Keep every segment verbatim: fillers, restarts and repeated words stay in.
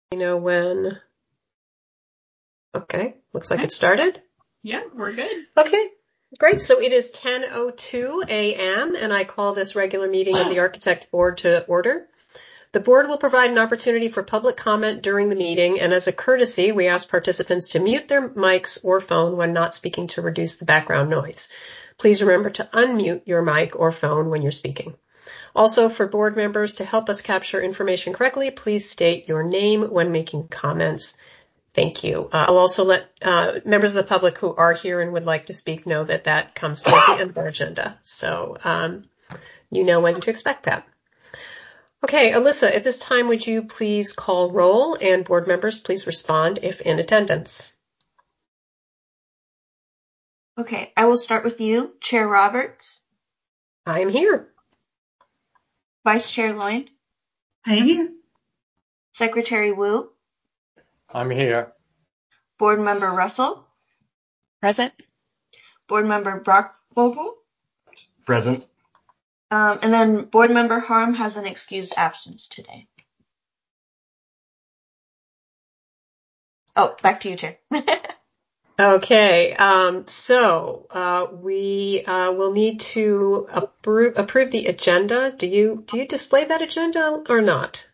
You know when? Okay, looks like Okay. it started. Yeah, we're good. Okay, great. So it is ten oh two a.m. and I call this regular meeting of the Architect Board to order. The board will provide an opportunity for public comment during the meeting, and as a courtesy, we ask participants to mute their mics or phone when not speaking to reduce the background noise. Please remember to unmute your mic or phone when you're speaking. Also, for board members, to help us capture information correctly, please state your name when making comments. Thank you. Uh, I'll also let uh, members of the public who are here and would like to speak know that that comes towards the end of our agenda. So um, you know when to expect that. Okay, Alyssa, at this time, would you please call roll, and board members, please respond if in attendance. Okay, I will start with you, Chair Roberts. I am here. Vice Chair Lloyd. I am here. Secretary Wu. I'm here. Board Member Russell. Present. Board Member Brockvogel. Present. Um, and then Board Member Harm has an excused absence today. Oh, back to you, Chair. Okay, um, so uh, we uh, will need to approve, approve the agenda. Do you do you display that agenda or not?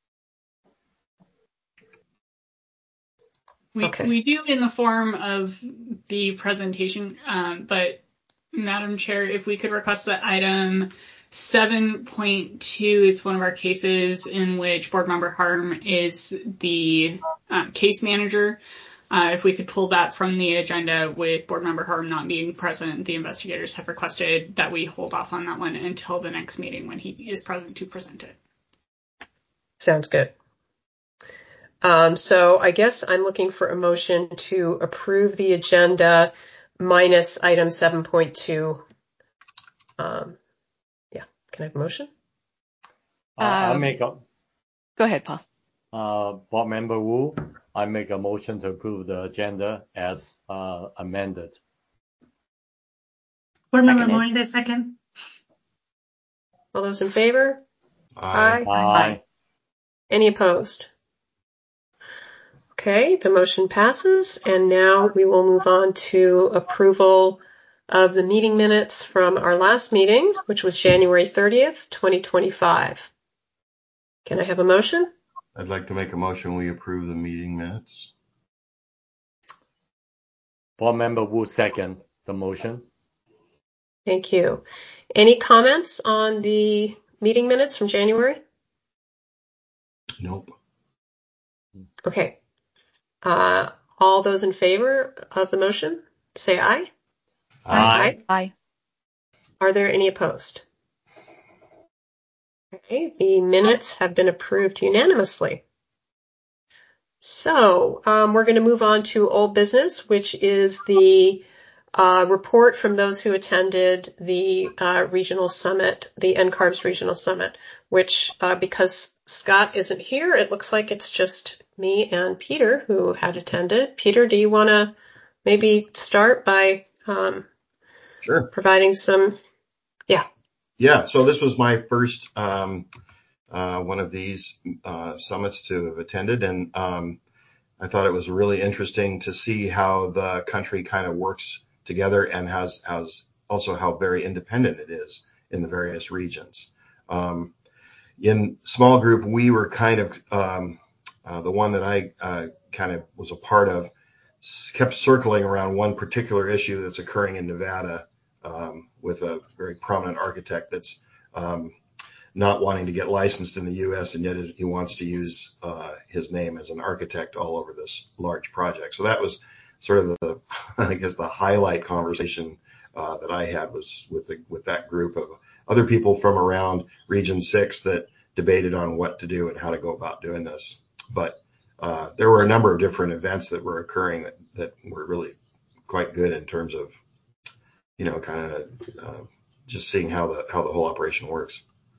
We, Okay. we do in the form of the presentation, um, but Madam Chair, if we could request that item seven point two is one of our cases in which Board Member Harm is the uh, case manager. Uh, if we could pull that from the agenda with Board Member Harm not being present, the investigators have requested that we hold off on that one until the next meeting when he is present to present it. Sounds good. Um, so I guess I'm looking for a motion to approve the agenda minus item seven point two. Um, yeah, can I have a motion? Uh, I Um, make a, Go ahead, Paul. uh, Board Member Wu, I make a motion to approve the agenda as uh, amended. Board Member Seconded. Moynihan, second. All those in favor? Aye. Aye. Any opposed? Okay, the motion passes, and now we will move on to approval of the meeting minutes from our last meeting, which was January thirtieth, twenty twenty-five. Can I have a motion? I'd like to make a motion we approve the meeting minutes. Board Member Wu second the motion. Thank you. Any comments on the meeting minutes from January? Nope. Okay. Uh, all those in favor of the motion, say aye. Aye. Aye. Are there any opposed? Okay, the minutes have been approved unanimously. So um, we're going to move on to old business, which is the uh, report from those who attended the uh, regional summit, the N C A R B S regional summit, which uh, because Scott isn't here, it looks like it's just me and Peter who had attended. Peter, do you want to maybe start by um, Sure. providing some, yeah. Yeah, so this was my first um, uh, one of these uh, summits to have attended, and um, I thought it was really interesting to see how the country kind of works together and has, has also how very independent it is in the various regions. Um, in small group, we were kind of um, uh, the one that I uh, kind of was a part of kept circling around one particular issue that's occurring in Nevada. Um, with a very prominent architect that's um, not wanting to get licensed in the U S, and yet he wants to use uh, his name as an architect all over this large project. So that was sort of the, I guess, the highlight conversation uh, that I had was with the, with that group of other people from around Region six that debated on what to do and how to go about doing this. But uh, there were a number of different events that were occurring that, that were really quite good in terms of you know, kind of uh, just seeing how the how the whole operation works.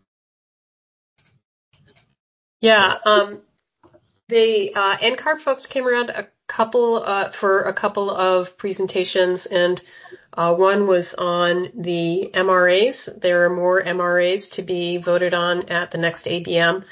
Yeah, um, the uh, N C A R B folks came around a couple uh, for a couple of presentations, and uh, one was on the M R As. There are more M R As to be voted on at the next A B M,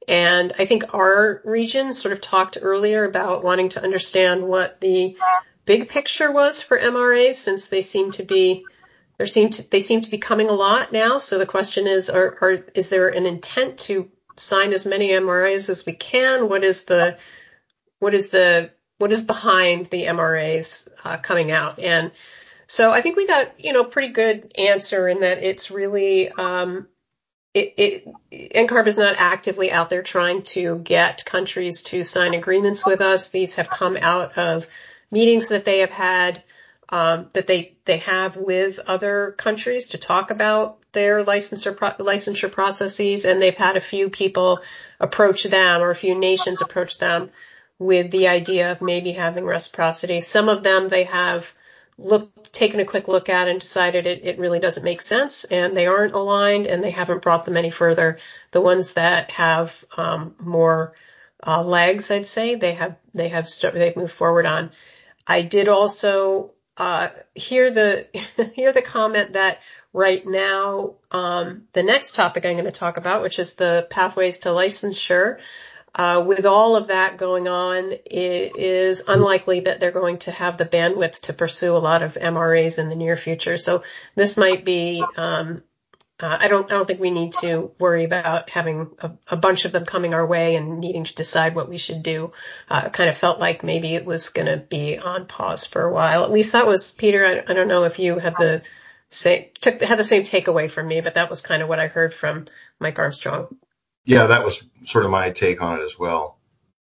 And I think our region sort of talked earlier about wanting to understand what the big picture was for M R As, since they seem to be there seem to they seem to be coming a lot now. So the question is, are, are is there an intent to sign as many M R As as we can? What is the what is the what is behind the M R As uh, coming out? And so I think we got, you know, pretty good answer in that it's really um, It, it, N C A R B is not actively out there trying to get countries to sign agreements with us. These have come out of meetings that they have had, um, that they, they have with other countries to talk about their licensure, pro- licensure processes. And they've had a few people approach them, or a few nations approach them with the idea of maybe having reciprocity. Some of them they have look, taken a quick look at and decided it, it really doesn't make sense, and they aren't aligned, and they haven't brought them any further. The ones that have um, more uh, legs, I'd say, they have they have st- they've moved forward on. I did also uh, hear the hear the comment that right now um, the next topic I'm going to talk about, which is the pathways to licensure. Uh, with all of that going on, it is unlikely that they're going to have the bandwidth to pursue a lot of M R As in the near future. So this might be, um, uh, I don't, I don't think we need to worry about having a, a bunch of them coming our way and needing to decide what we should do. Uh, it kind of felt like maybe it was going to be on pause for a while. At least that was, Peter, I, I don't know if you had the same, took, had the same takeaway from me, but that was kind of what I heard from Mike Armstrong. Yeah, that was sort of my take on it as well.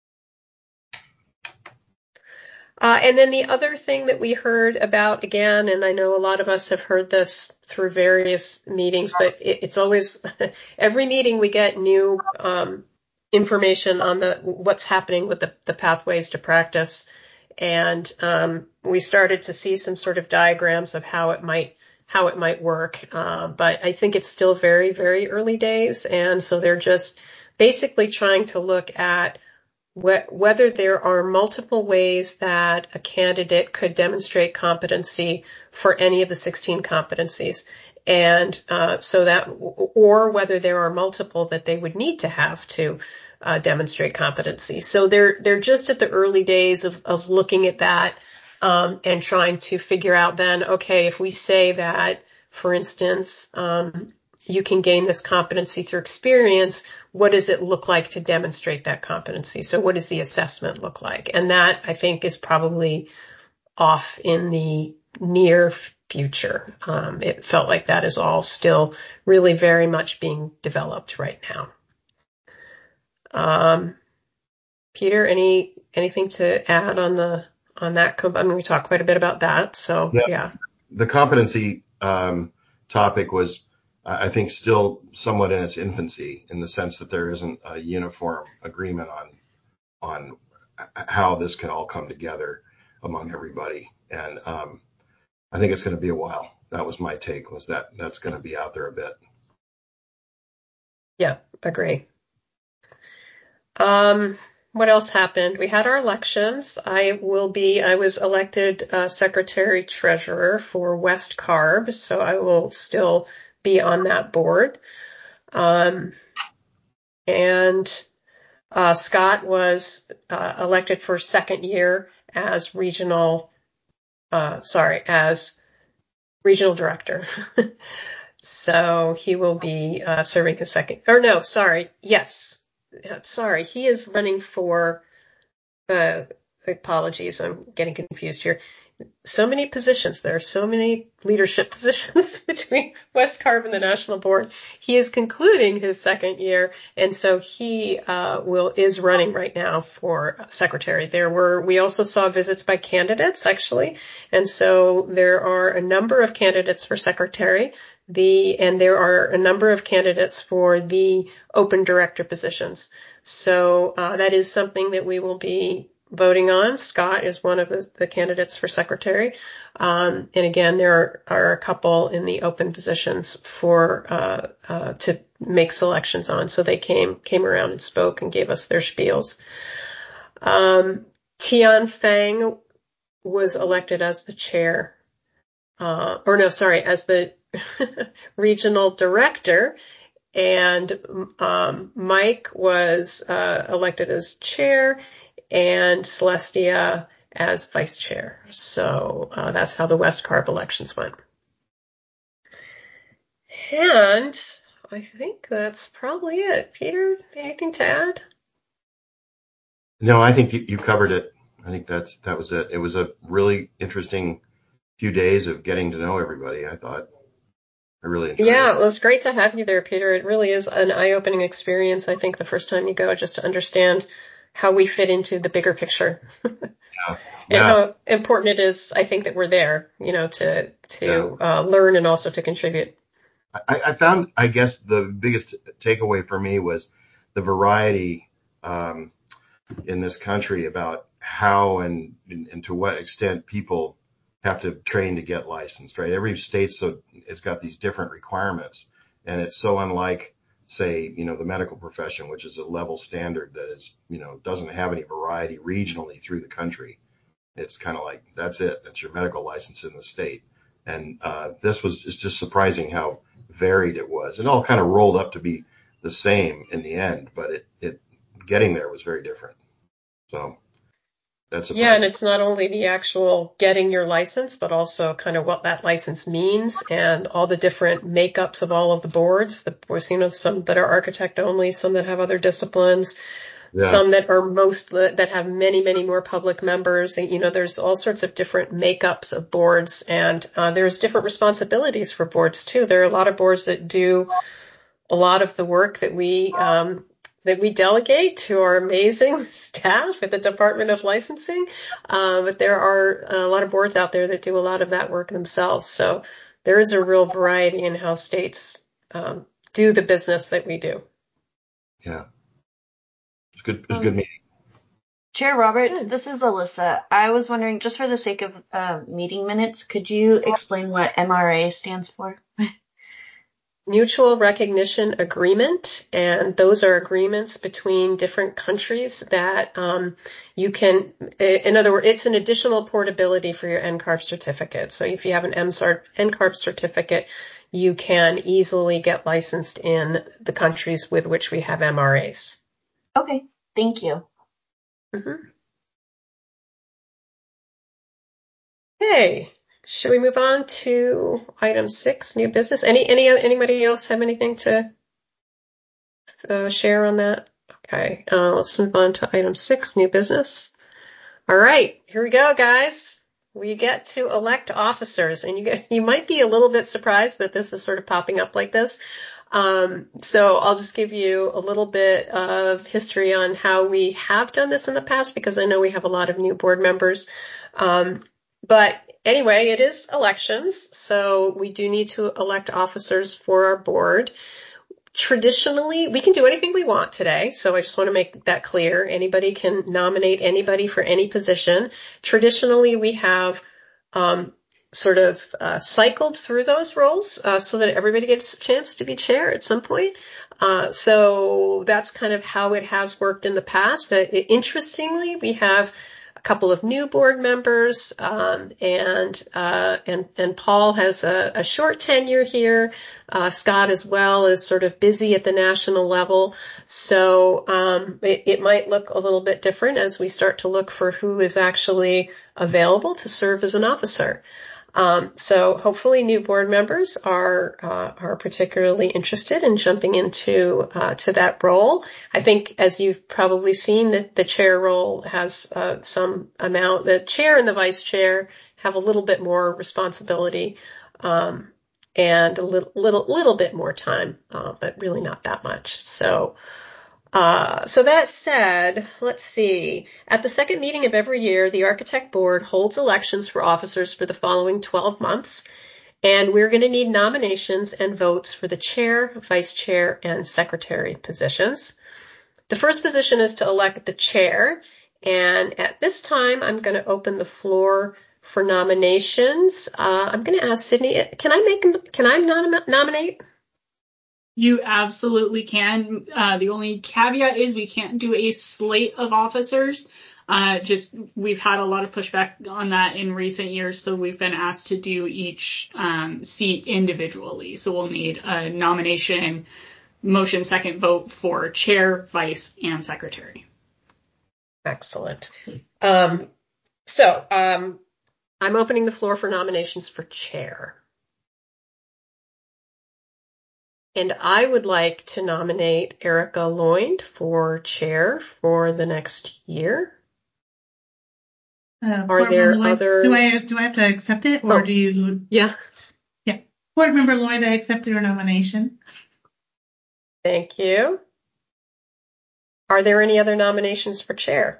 Uh, and then the other thing that we heard about again, and I know a lot of us have heard this through various meetings, but it, it's always, every meeting we get new um, information on the what's happening with the, the pathways to practice. And um, we started to see some sort of diagrams of how it might how it might work. Uh, but I think it's still very, very early days. And so they're just basically trying to look at wh- whether there are multiple ways that a candidate could demonstrate competency for any of the sixteen competencies. And uh, so that, or whether there are multiple that they would need to have to uh, demonstrate competency. So they're, they're just at the early days of, of looking at that. Um, and trying to figure out then, okay, if we say that, for instance, um, you can gain this competency through experience, what does it look like to demonstrate that competency? So what does the assessment look like? And that, I think, is probably off in the near future. Um, it felt like that is all still really very much being developed right now. Um, Peter, any anything to add on the on that? I mean, we talked quite a bit about that. So, yeah. yeah. The competency um, topic was, I think, still somewhat in its infancy, in the sense that there isn't a uniform agreement on on how this can all come together among everybody. And um, I think it's going to be a while. That was my take, was that that's going to be out there a bit. Yeah, agree. Um, What else happened? We had our elections. I will be, I was elected uh, secretary treasurer for West C A R B, so I will still be on that board. Um, and uh, Scott was uh, elected for second year as regional, uh, sorry, as regional director. So he will be uh, serving his second, or no, sorry, yes. Sorry, he is running for, uh, apologies, I'm getting confused here. So many positions. There are so many leadership positions between West C A R B and the National Board. He is concluding his second year, and so he uh, will is running right now for secretary. There were, we also saw visits by candidates, actually, and so there are a number of candidates for secretary. The, and there are a number of candidates for the open director positions. So, uh, that is something that we will be voting on. Scott is one of the, the candidates for secretary. Um, and again, there are, are a couple in the open positions for, uh, uh, to make selections on. So they came, came around and spoke and gave us their spiels. Um, Tian Feng was elected as the chair, uh, or no, sorry, as the regional director, and um, Mike was uh, elected as chair, and Celestia as vice chair. So uh, that's how the West Carp elections went. And I think that's probably it. Peter, anything to add? No, I think you covered it. I think that's that was it. It was a really interesting few days of getting to know everybody, I thought. I really enjoyed yeah, it. it was great to have you there, Peter. It really is an eye-opening experience, I think, the first time you go, just to understand how we fit into the bigger picture. Yeah. And Yeah. how important it is, I think, that we're there, you know, to to Yeah. uh, learn and also to contribute. I, I found, I guess, the biggest takeaway for me was the variety um, in this country about how and, and to what extent people have to train to get licensed, right? Every state so has got these different requirements, and it's so unlike, say, you know, the medical profession, which is a level standard that is, you know, doesn't have any variety regionally through the country. It's kind of like, that's it. That's your medical license in the state. And uh, this was it's just surprising how varied it was. It all kind of rolled up to be the same in the end, but it, it getting there was very different. So that's surprising. Yeah, and it's not only the actual getting your license, but also kind of what that license means and all the different makeups of all of the boards. The boards, you know, some that are architect only, some that have other disciplines. Yeah. Some that are most, that have many, many more public members. And, you know, there's all sorts of different makeups of boards, and uh, there's different responsibilities for boards too. There are a lot of boards that do a lot of the work that we, um, that we delegate to our amazing staff at the Department of Licensing. Uh, but there are a lot of boards out there that do a lot of that work themselves. So there is a real variety in how states um, do the business that we do. Yeah. It was good. It was a good meeting. Chair Roberts, Good. this is Alyssa. I was wondering, just for the sake of uh, meeting minutes, could you explain what M R A stands for? Mutual Recognition Agreement, and those are agreements between different countries that um, you can, in other words, it's an additional portability for your N C A R B certificate. So if you have an N C A R B certificate, you can easily get licensed in the countries with which we have M R As. Okay, thank you. Mm-hmm. Okay. Should we move on to item six, new business? Any, any, anybody else have anything to uh, share on that? Okay, uh, let's move on to item six, new business. All right, here we go, guys. We get to elect officers, and you get, you might be a little bit surprised that this is sort of popping up like this. Um, so I'll just give you a little bit of history on how we have done this in the past, because I know we have a lot of new board members. Um, but anyway, it is elections, so we do need to elect officers for our board. Traditionally, we can do anything we want today, so I just want to make that clear. Anybody can nominate anybody for any position. Traditionally, we have um, sort of uh, cycled through those roles uh, so that everybody gets a chance to be chair at some point. Uh, so that's kind of how it has worked in the past. Uh, interestingly, we have a couple of new board members, um, and, uh, and, and Paul has a, a short tenure here. Uh, Scott as well is sort of busy at the national level. So, um, it, it might look a little bit different as we start to look for who is actually available to serve as an officer. Um, so hopefully new board members are, uh, are particularly interested in jumping into, uh, to that role. I think, as you've probably seen, that the chair role has, uh, some amount, the chair and the vice chair have a little bit more responsibility, um, and a little, little, little bit more time, uh, but really not that much. So, Uh, so that said, let's see. At the second meeting of every year, the Architect Board holds elections for officers for the following twelve months, and we're going to need nominations and votes for the chair, vice chair, and secretary positions. The first position is to elect the chair, and at this time, I'm going to open the floor for nominations. Uh, I'm going to ask Sydney, can I make, can I nom- nominate? You absolutely can. Uh, the only caveat is we can't do a slate of officers. Uh, just we've had a lot of pushback on that in recent years, so we've been asked to do each um, seat individually. So we'll need a nomination motion second vote for chair, vice, and secretary. Excellent. Um, so um, I'm opening the floor for nominations for chair. And I would like to nominate Erica Loynd for chair for the next year. Uh, Are there Lloyd, other? Do I do I have to accept it, or oh, do you? Yeah. Yeah. Board Member Lloyd, I accept your nomination. Thank you. Are there any other nominations for chair?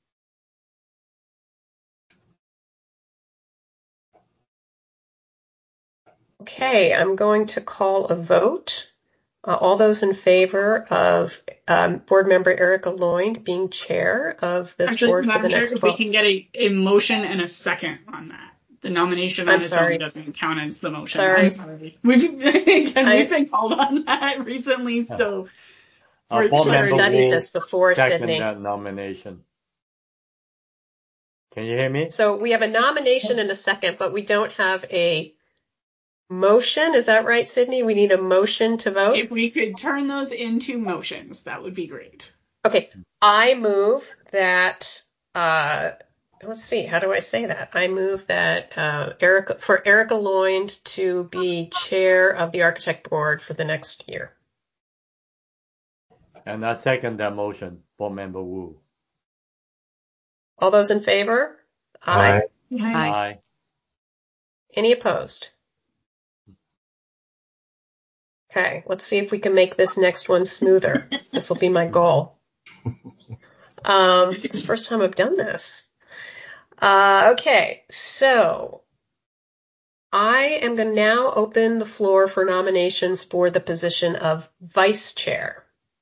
Okay, I'm going to call a vote. Uh, all those in favor of um, Board Member Erica Loynd being chair of this Actually, board for Madam the Chair, next if twelve. we can get a, a motion and a second on that. The nomination on I'm its sorry. own doesn't count as the motion. Sorry. I'm sorry. We've, again, I- we've been called on that recently, so. Uh, For Board Should have Member studied Wu this before, second Sydney. that nomination. Can you hear me? So we have a nomination and a second, but we don't have a motion. Is that right, Sydney? We need a motion to vote? If we could turn those into motions, that would be great. Okay. I move that, uh, let's see, how do I say that? I move that uh, Erica, for Erica Loynd to be chair of the Architect Board for the next year. And I second that motion, Board Member Wu. All those in favor? Aye. Aye. Aye. Any opposed? Okay, let's see if we can make this next one smoother. This will be my goal. Um, it's the first time I've done this. Uh, okay, so I am going to now open the floor for nominations for the position of vice chair.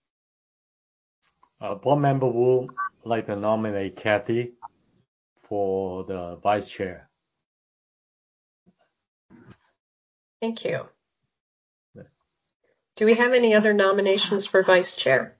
Uh, Board Member Wu would like to nominate Kathy for the vice chair. Thank you. Do we have any other nominations for vice chair?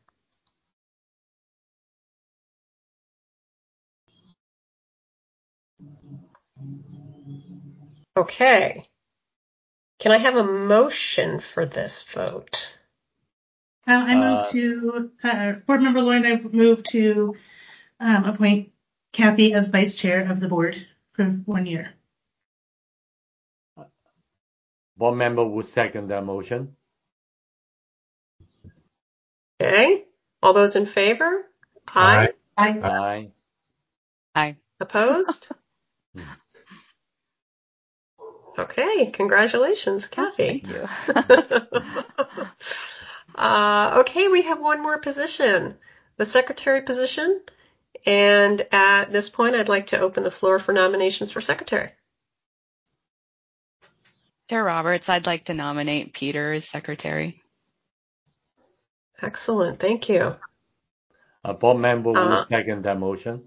Okay. Can I have a motion for this vote? Uh, I move Uh, to uh, Board Member Lloyd. I move to um, appoint Kathy as vice chair of the board for one year. Board Member Wu second that motion. Okay. All those in favor? Aye. I Aye. Aye. Opposed? Okay. Congratulations, Kathy. Thank you. uh, okay. We have one more position, the secretary position. And at this point, I'd like to open the floor for nominations for secretary. Chair Roberts, I'd like to nominate Peter as secretary. Excellent. Thank you. Uh, Board Member Wu Uh, second that motion.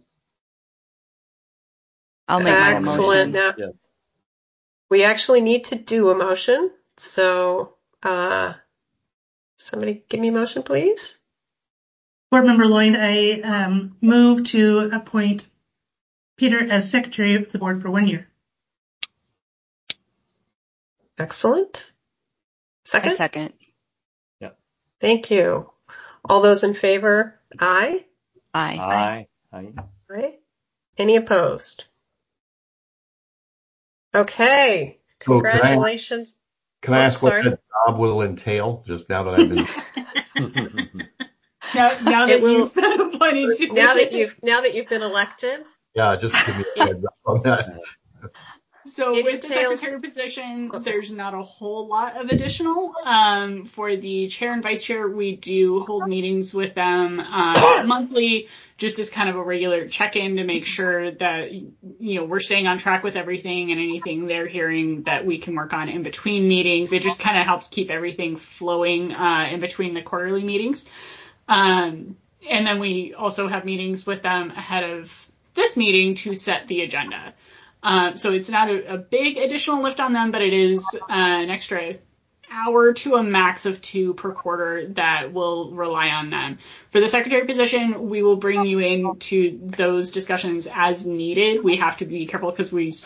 I'll make my Excellent. motion. Now, Yes. we actually need to do a motion. So, uh, somebody give me a motion, please. Board Member Lloyd, I um, move to appoint Peter as secretary of the board for one year. Excellent. I Second? second. Thank you. All those in favor? Aye. Aye. Aye. Aye. Aye. Any opposed? Okay. So can I- Congratulations. Can I Oh, ask what sorry. that job will entail, just now that I've been... Now, now that It will- you've been appointed to Now that you've now that you've been elected, Yeah, just give me a heads up on that. So It with the entails- secretary position, there's not a whole lot of additional. Um, for the chair and vice chair, we do hold meetings with them uh, monthly, just as kind of a regular check-in to make sure that, you know, we're staying on track with everything and anything they're hearing that we can work on in between meetings. It just kind of helps keep everything flowing uh, in between the quarterly meetings. Um, and then we also have meetings with them ahead of this meeting to set the agenda. Um, so it's not a, a big additional lift on them, but it is uh, an extra hour to a max of two per quarter that will rely on them. For the secretary position, we will bring you into those discussions as needed. We have to be careful because we start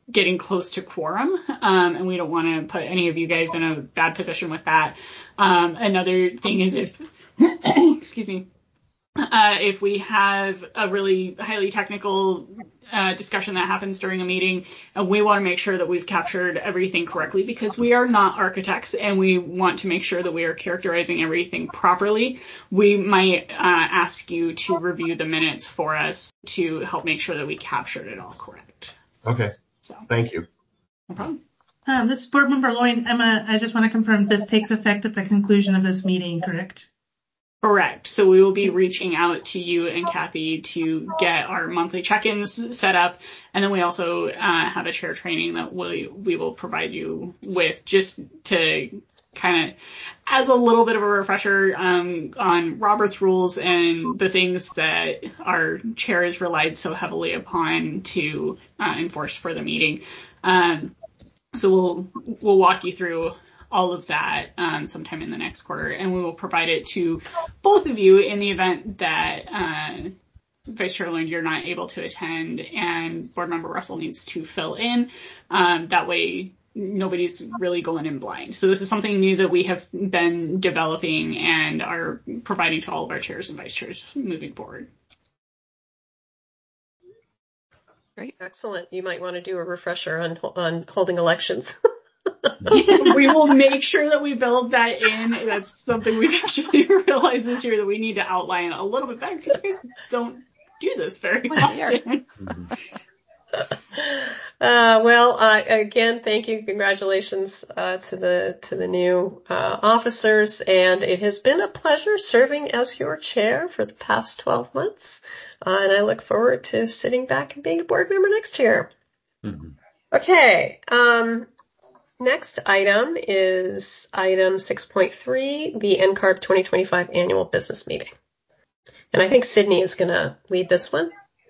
getting close to quorum, um, and we don't want to put any of you guys in a bad position with that. Um, another thing is if, excuse me, uh, if we have a really highly technical uh, discussion that happens during a meeting, and we want to make sure that we've captured everything correctly, because we are not architects and we want to make sure that we are characterizing everything properly, we might uh, ask you to review the minutes for us to help make sure that we captured it all correct. Okay. So, thank you. No problem. Um, this is Board Member Loyne. Emma, I just want to confirm this takes effect at the conclusion of this meeting, correct? Correct. So we will be reaching out to you and Kathy to get our monthly check-ins set up. And then we also uh, have a chair training that we, we will provide you with, just to kind of, as a little bit of a refresher um, on Robert's rules and the things that our chairs relied so heavily upon to uh, enforce for the meeting. Um, so we'll we'll walk you through all of that um, sometime in the next quarter, and we will provide it to both of you in the event that uh, Vice Chair Loyne, you're not able to attend and Board Member Russell needs to fill in. Um, that way nobody's really going in blind. So this is something new that we have been developing and are providing to all of our chairs and vice chairs moving forward. Great. Excellent. You might want to do a refresher on on holding elections. We will make sure that we build that in. That's something we've actually realized this year, that we need to outline a little bit better, because you guys don't do this very often. Uh, well, uh, again, thank you. Congratulations uh, to the to the new uh, officers, and it has been a pleasure serving as your chair for the past twelve months, uh, and I look forward to sitting back and being a board member next year. Mm-hmm. Okay. Um, next item is item six point three, the N C A R B twenty twenty-five annual business meeting, and I think Sydney is going to lead this one.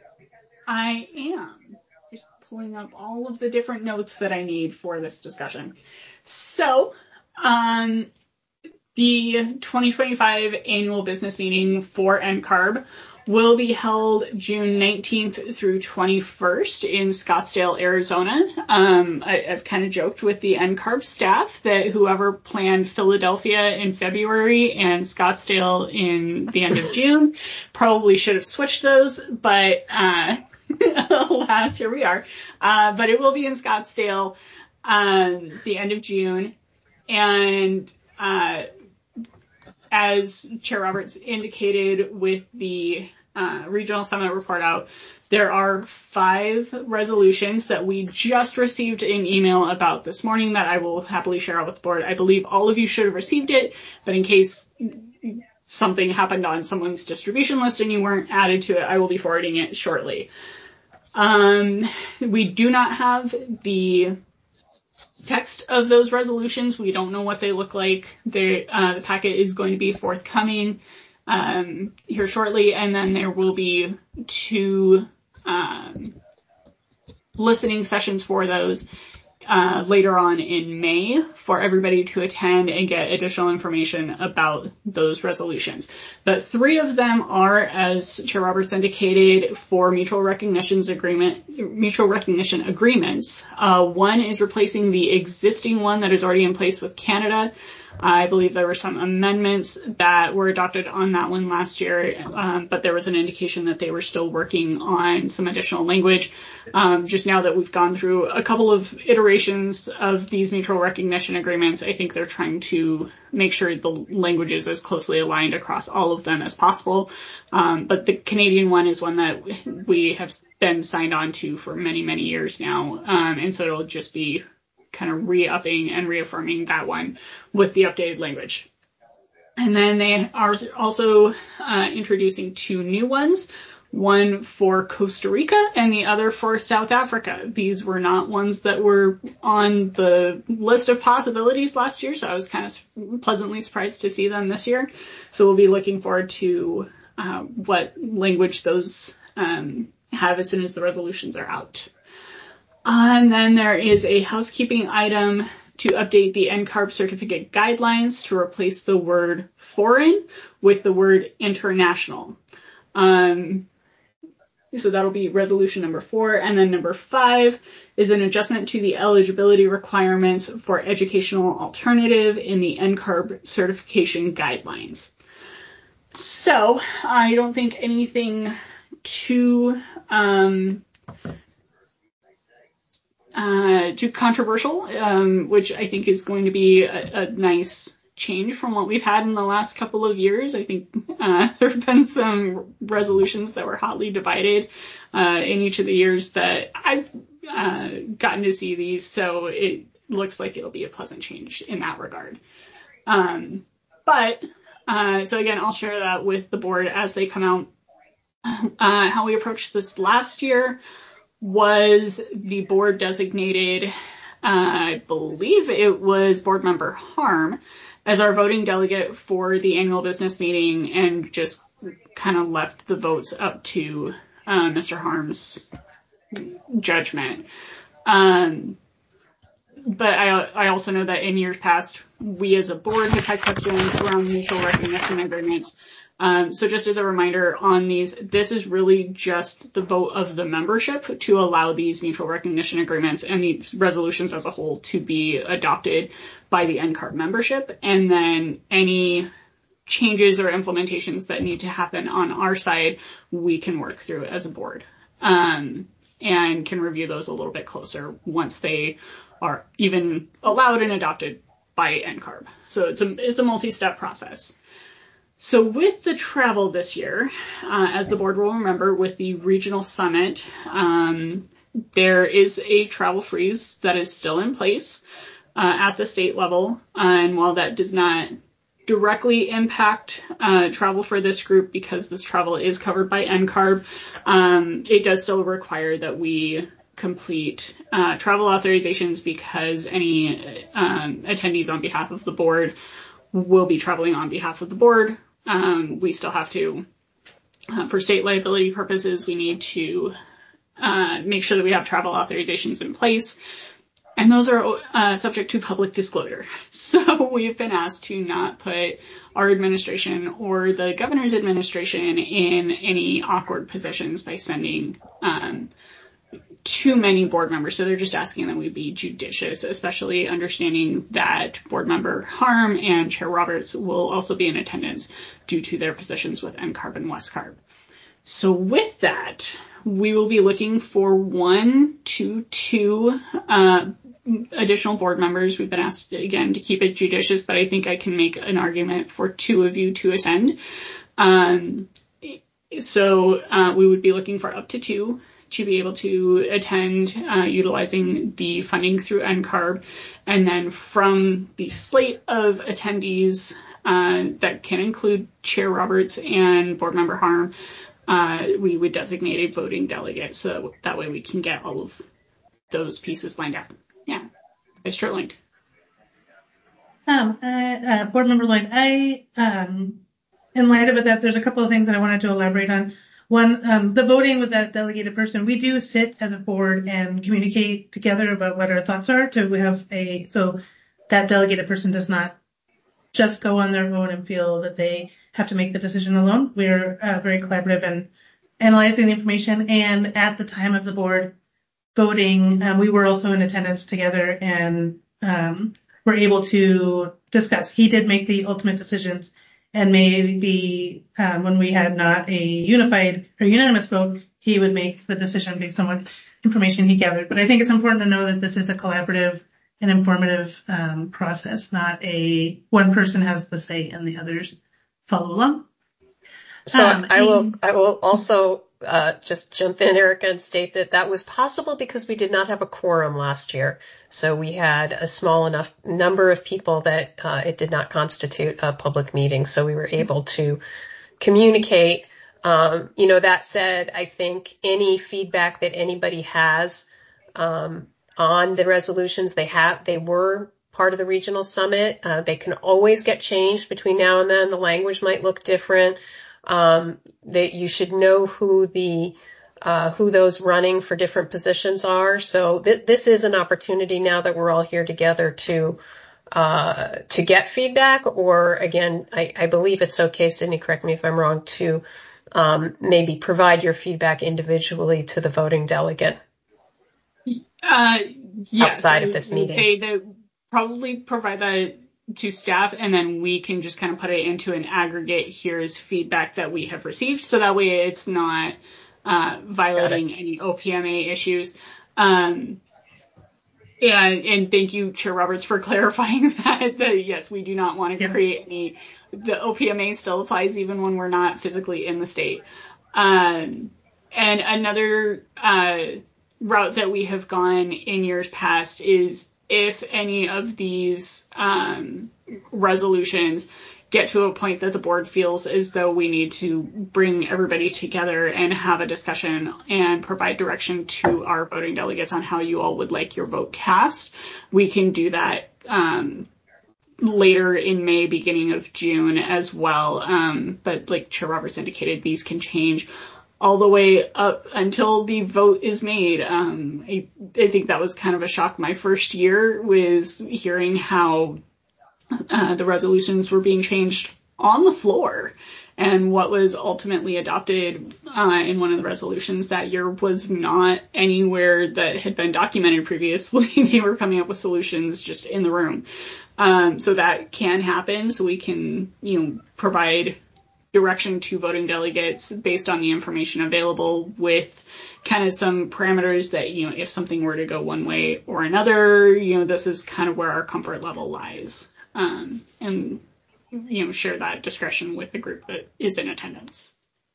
I am. Pulling up all of the different notes that I need for this discussion. So, um, the twenty twenty-five annual business meeting for N C A R B will be held June nineteenth through twenty-first in Scottsdale, Arizona. Um, I, I've kind of joked with the N C A R B staff that whoever planned Philadelphia in February and Scottsdale in the end of June probably should have switched those, but uh, alas, here we are. Uh, but it will be in Scottsdale um, the end of June. And uh, as Chair Roberts indicated with the uh, Regional Summit report out, there are five resolutions that we just received an email about this morning that I will happily share out with the board. I believe all of you should have received it, but in case something happened on someone's distribution list and you weren't added to it, I will be forwarding it shortly. Um, we do not have the text of those resolutions. We don't know what they look like. They, uh, the packet is going to be forthcoming um, here shortly, and then there will be two um, listening sessions for those uh, later on in May for everybody to attend and get additional information about those resolutions. But three of them are, as Chair Roberts indicated, for mutual recognitions agreement, mutual recognition agreements. Uh, one is replacing the existing one that is already in place with Canada. I believe there were some amendments that were adopted on that one last year, um, but there was an indication that they were still working on some additional language. Um, just now that we've gone through a couple of iterations of these mutual recognition agreements, I think they're trying to make sure the language is as closely aligned across all of them as possible. Um, but the Canadian one is one that we have been signed on to for many, many years now, um, and so it'll just be kind of re-upping and reaffirming that one with the updated language. And then they are also uh, introducing two new ones, one for Costa Rica and the other for South Africa. These were not ones that were on the list of possibilities last year, so I was kind of pleasantly surprised to see them this year. So we'll be looking forward to uh, what language those um, have as soon as the resolutions are out. Uh, and then there is a housekeeping item to update the N C A R B certificate guidelines to replace the word foreign with the word international. Um, So that'll be resolution number four. And then number five is an adjustment to the eligibility requirements for educational alternative in the N C A R B certification guidelines. So I don't think anything too um, uh, too controversial, um, which I think is going to be a, a nice change from what we've had in the last couple of years. I think uh, there have been some resolutions that were hotly divided uh, in each of the years that I've uh, gotten to see these, so it looks like it'll be a pleasant change in that regard. Um, but uh, so again, I'll share that with the board as they come out. Uh, how we approached this last year was the board designated, uh, I believe it was board member Harm, as our voting delegate for the annual business meeting, and just kind of left the votes up to uh, Mister Harm's judgment. Um, but I, I also know that in years past, we as a board have had questions around mutual recognition agreements. Um, so just as a reminder on these, this is really just the vote of the membership to allow these mutual recognition agreements and these resolutions as a whole to be adopted by the N C A R B membership. And then any changes or implementations that need to happen on our side, we can work through as a board, um, and can review those a little bit closer once they are even allowed and adopted by N C A R B. So it's a, it's a multi-step process. So with the travel this year, uh, as the board will remember, with the regional summit, um, there is a travel freeze that is still in place uh, at the state level. And while that does not directly impact uh, travel for this group, because this travel is covered by N C A R B, um, it does still require that we complete uh, travel authorizations, because any um, attendees on behalf of the board will be traveling on behalf of the board. Um, we still have to, uh, for state liability purposes, we need to uh, make sure that we have travel authorizations in place. And those are uh, subject to public disclosure. So we've been asked to not put our administration or the governor's administration in any awkward positions by sending um, too many board members. So they're just asking that we be judicious, especially understanding that board member Harm and Chair Roberts will also be in attendance due to their positions with N C A R B and West C A R B. So with that, we will be looking for one to two uh, additional board members. We've been asked, again, to keep it judicious, but I think I can make an argument for two of you to attend. Um, so uh, we would be looking for up to two to be able to attend, uh, utilizing the funding through N C A R B. And then from the slate of attendees uh, that can include Chair Roberts and Board Member Harm, uh, we would designate a voting delegate, so that way we can get all of those pieces lined up. Yeah, Vice Chair Lind. Um, uh, uh, Board Member Lloyd, I, um, in light of that, there's a couple of things that I wanted to elaborate on. One, um, the voting with that delegated person, we do sit as a board and communicate together about what our thoughts are to have a, so that delegated person does not just go on their own and feel that they have to make the decision alone. We're uh, very collaborative and analyzing the information. And at the time of the board voting, um, we were also in attendance together and um, were able to discuss. He did make the ultimate decisions. And maybe um, when we had not a unified or unanimous vote, he would make the decision based on what information he gathered. But I think it's important to know that this is a collaborative and informative um, process, not a one person has the say and the others follow along. So um, I will I will also uh, just jump in, Erica, and state that that was possible because we did not have a quorum last year. So we had a small enough number of people that uh, it did not constitute a public meeting. So we were able to communicate. Um, you know, that said, I think any feedback that anybody has um, on the resolutions, they have, they were part of the regional summit. Uh, they can always get changed between now and then. The language might look different. Um, that you should know who the, uh, who those running for different positions are. So th- this is an opportunity now that we're all here together to, uh, to get feedback, or again, I, I believe it's okay, Sydney, correct me if I'm wrong, to, um, maybe provide your feedback individually to the voting delegate. Uh, yes, outside of this I would meeting. say that probably provide that to staff, and then we can just kind of put it into an aggregate. Here's feedback that we have received, so that way it's not uh, violating any O P M A issues. Um, and, and thank you, Chair Roberts, for clarifying that. That yes, we do not want to Yeah. create any. The O P M A still applies even when we're not physically in the state. Um, and another uh, route that we have gone in years past is if any of these um, resolutions get to a point that the board feels as though we need to bring everybody together and have a discussion and provide direction to our voting delegates on how you all would like your vote cast, we can do that um, later in May, beginning of June as well. Um, but like Chair Roberts indicated, these can change all the way up until the vote is made. Um, I, I think that was kind of a shock my first year, was hearing how uh, the resolutions were being changed on the floor. And what was ultimately adopted uh, in one of the resolutions that year was not anywhere that had been documented previously. They were coming up with solutions just in the room. Um, so that can happen. So we can, you know, provide direction to voting delegates based on the information available, with kind of some parameters that, you know, if something were to go one way or another, you know, this is kind of where our comfort level lies. Um, and, you know, share that discretion with the group that is in attendance.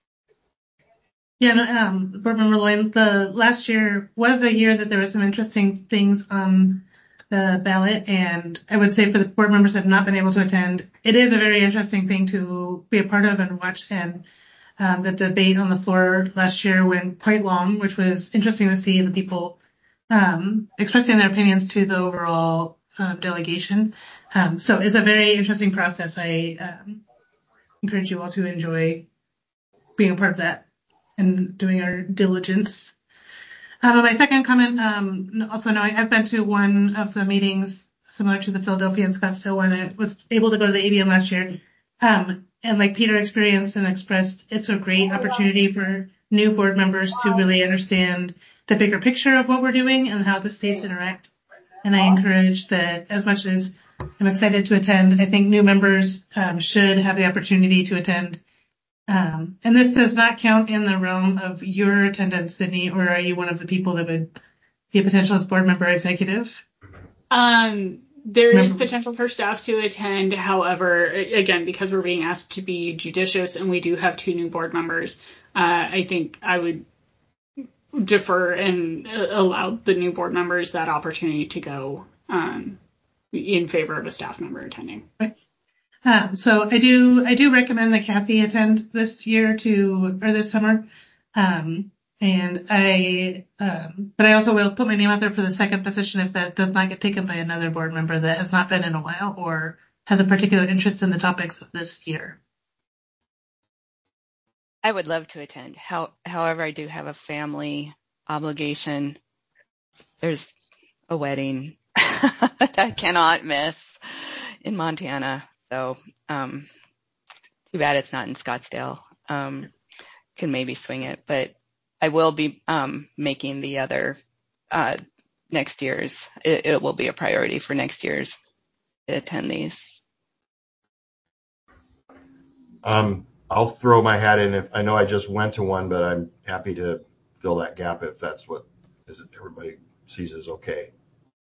Yeah, no, um, Board Member Lloyd, the last year was a year that there were some interesting things on the ballot, and I would say for the board members that have not been able to attend, it is a very interesting thing to be a part of and watch. And um, the debate on the floor last year went quite long, which was interesting to see the people um, expressing their opinions to the overall um, delegation. Um, so it's a very interesting process. I um, encourage you all to enjoy being a part of that and doing our diligence. Um, my second comment, um, also knowing I've been to one of the meetings similar to the Philadelphia and Scottsdale one. I was able to go to the A B M last year. Um, and like Peter experienced and expressed, it's a great opportunity for new board members to really understand the bigger picture of what we're doing and how the states interact. And I encourage that, as much as I'm excited to attend, I think new members um, should have the opportunity to attend. Um, and this does not count in the realm of your attendance, Sydney, or are you one of the people that would be a potential as board member executive? Um, there Member- is potential for staff to attend. However, again, because we're being asked to be judicious and we do have two new board members, uh, I think I would defer and uh, allow the new board members that opportunity to go um, in favor of a staff member attending. Right. Um, so I do, I do recommend that Kathy attend this year to, or this summer. Um, and I, um, but I also will put my name out there for the second position if that does not get taken by another board member that has not been in a while or has a particular interest in the topics of this year. I would love to attend. How, however, I do have a family obligation. There's a wedding that I cannot miss in Montana. So, um, too bad it's not in Scottsdale. Um, can maybe swing it, but I will be, um, making the other, uh, next year's, it, it will be a priority for next year's attendees. Um, I'll throw my hat in. If I know I just went to one, but I'm happy to fill that gap if that's what is everybody sees as okay.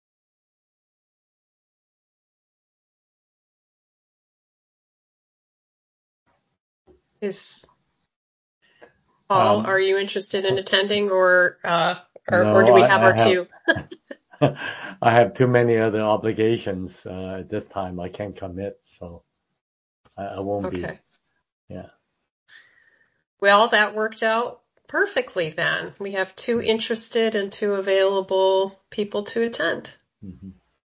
Is Paul, Um, are you interested in attending, or uh, or, No, or do we I- have I our have- two? I have too many other obligations uh, at this time. I can't commit, so I, I won't be. Okay. Yeah. Well, that worked out perfectly then. We have two interested and two available people to attend. Mhm.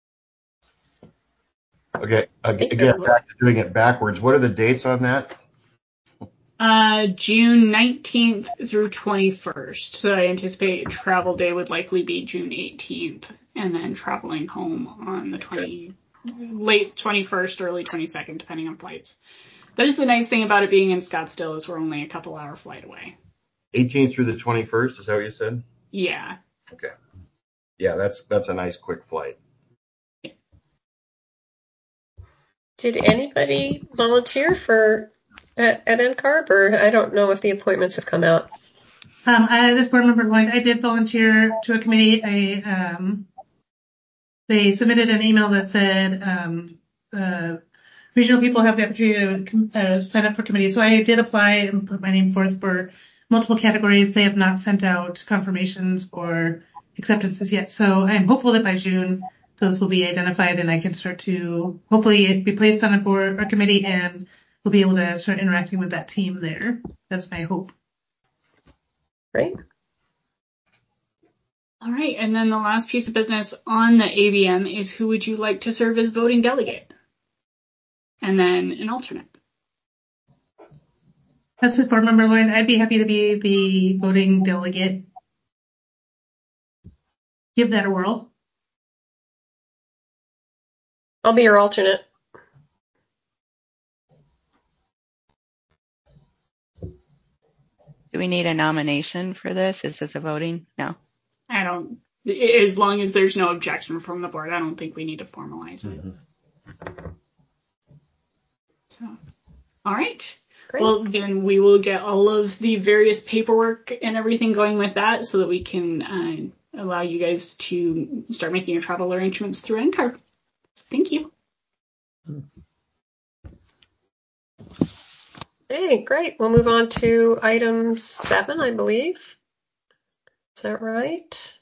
Okay. Thank you, Again, everyone. back to doing it backwards. What are the dates on that? Uh, June nineteenth through twenty-first. So I anticipate travel day would likely be June eighteenth, and then traveling home on the twenty, late twenty-first, early twenty-second, depending on flights. that is the nice thing about it being in Scottsdale is we're only a couple hour flight away. eighteenth through the twenty-first, is that what you said? Yeah. Okay. Yeah, that's that's a nice quick flight. Did anybody volunteer for at, at N C A R B, or I don't know if the appointments have come out? Um, I, this board member going, I did volunteer to a committee. I, um, they submitted an email that said, um, uh, regional people have the opportunity to uh, sign up for committees. So I did apply and put my name forth for multiple categories. They have not sent out confirmations or acceptances yet. So I'm hopeful that by June, those will be identified and I can start to hopefully be placed on a board or committee and we'll be able to start interacting with that team there. That's my hope. Great. All right. And then the last piece of business on the A B M is who would you like to serve as voting delegate? And then an alternate. This is board member Lloyd. I'd be happy to be the voting delegate. Give that a whirl. I'll be your alternate. Do we need a nomination for this? Is this a voting? No. I don't, as long as there's no objection from the board, I don't think we need to formalize it. Mm-hmm. So, all right. Great. Well, then we will get all of the various paperwork and everything going with that so that we can uh, allow you guys to start making your travel arrangements through N C A R B. Thank you. Hey, great. We'll move on to item seven, I believe. Is that right?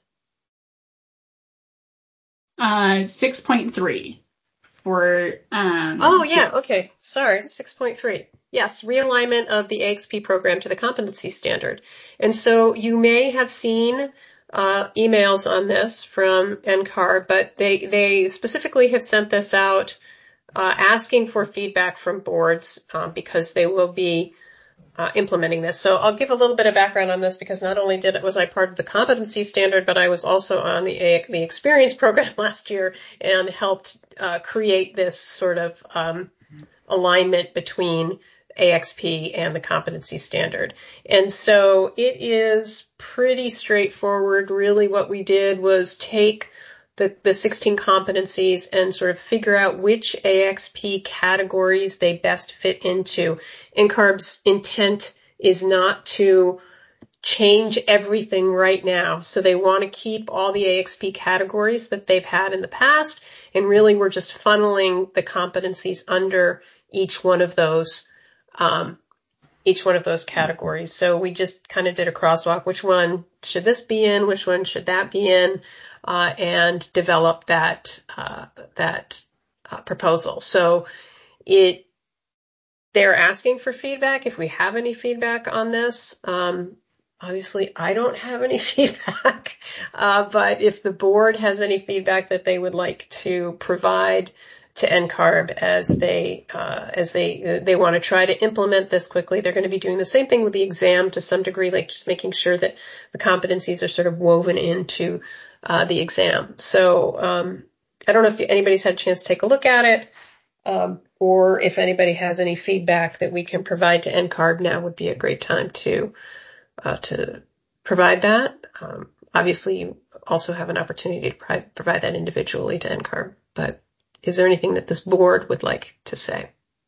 Uh, six point three for, um, Oh, yeah. Okay. Sorry. six point three. Yes. Realignment of the A X P program to the competency standard. And so you may have seen uh, emails on this from N C A R B, but they, they specifically have sent this out uh, asking for feedback from boards uh, because they will be Uh, implementing this. So I'll give a little bit of background on this because not only did it was I part of the competency standard, but I was also on the A- the experience program last year and helped uh, create this sort of um, alignment between A X P and the competency standard. And so it is pretty straightforward. Really what we did was take the, the sixteen competencies and sort of figure out which A X P categories they best fit into. N C A R B's intent is not to change everything right now. So they want to keep all the A X P categories that they've had in the past. And really we're just funneling the competencies under each one of those, um, each one of those categories. So we just kind of did a crosswalk. Which one should this be in? Which one should that be in? Uh, and develop that, uh, that, uh, proposal. So it, they're asking for feedback. If we have any feedback on this, um, obviously I don't have any feedback, uh, but if the board has any feedback that they would like to provide to N C A R B as they, uh, as they, they want to try to implement this quickly, they're going to be doing the same thing with the exam to some degree, like just making sure that the competencies are sort of woven into, uh, the exam. So, um, I don't know if anybody's had a chance to take a look at it. Um, or if anybody has any feedback that we can provide to N C A R B now would be a great time to, uh, to provide that. Um, obviously you also have an opportunity to pri- provide that individually to N C A R B, but is there anything that this board would like to say?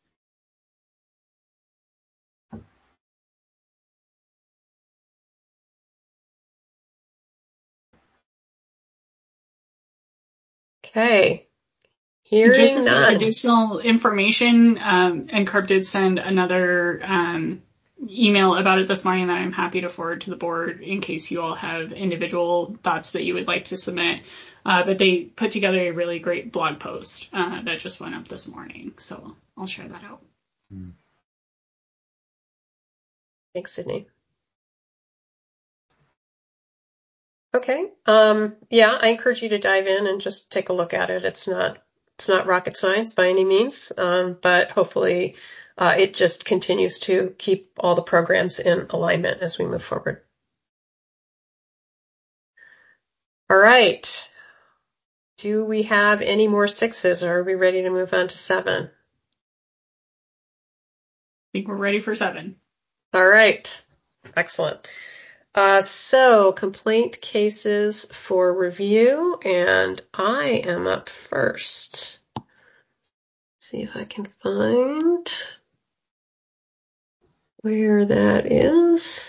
Okay. Hearing Just as none. additional information, um, N C A R B did send another um, email about it this morning that I'm happy to forward to the board in case you all have individual thoughts that you would like to submit. Uh, but they put together a really great blog post uh, that just went up this morning. So I'll share that out. Thanks, Sydney. Okay. Um, yeah, I encourage you to dive in and just take a look at it. It's not, it's not rocket science by any means, um, but hopefully uh, it just continues to keep all the programs in alignment as we move forward. All right. Do we have any more sixes or are we ready to move on to seven? think we're ready for seven. All right. Excellent. Uh, so complaint cases for review, and I am up first. Let's see if I can find where that is.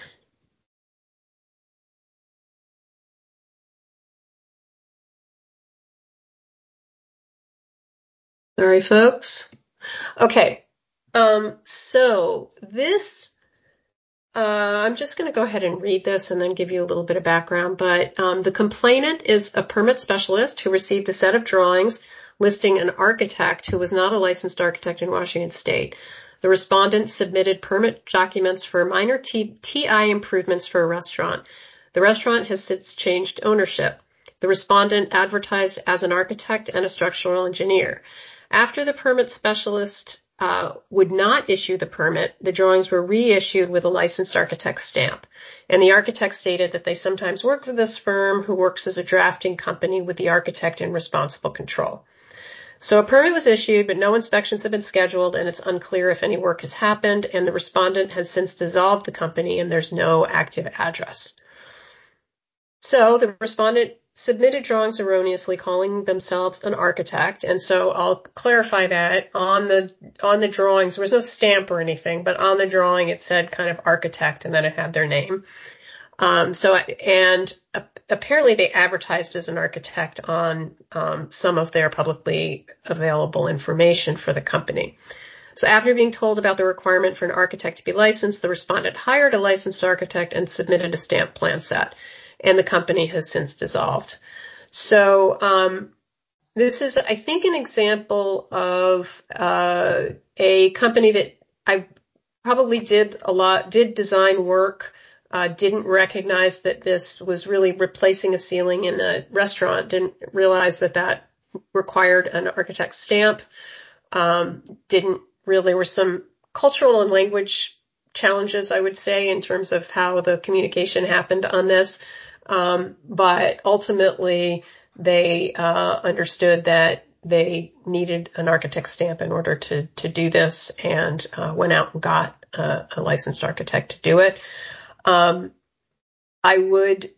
Sorry, folks. Okay. Um, so this, uh, I'm just going to go ahead and read this and then give you a little bit of background. But um, the complainant is a permit specialist who received a set of drawings listing an architect who was not a licensed architect in Washington State. The respondent submitted permit documents for minor T- TI improvements for a restaurant. The restaurant has since changed ownership. The respondent advertised as an architect and a structural engineer. After the permit specialist uh, would not issue the permit, the drawings were reissued with a licensed architect stamp. And the architect stated that they sometimes worked with this firm who works as a drafting company with the architect in responsible control. So a permit was issued, but no inspections have been scheduled, and it's unclear if any work has happened, and the respondent has since dissolved the company, and there's no active address. So the respondent submitted drawings erroneously, calling themselves an architect, and so I'll clarify that on the on the drawings there was no stamp or anything, but on the drawing it said kind of architect, and then it had their name. Um, so and uh, apparently they advertised as an architect on um, some of their publicly available information for the company. So after being told about the requirement for an architect to be licensed, the respondent hired a licensed architect and submitted a stamp plan set. And the company has since dissolved. So um, this is, I think, an example of uh, a company that I probably did a lot, did design work, uh, didn't recognize that this was really replacing a ceiling in a restaurant, didn't realize that that required an architect's stamp, um, didn't really, there were some cultural and language challenges, I would say, in terms of how the communication happened on this. Um, but ultimately they, uh, understood that they needed an architect stamp in order to, to do this, and, uh, went out and got a, a licensed architect to do it. Um, I would,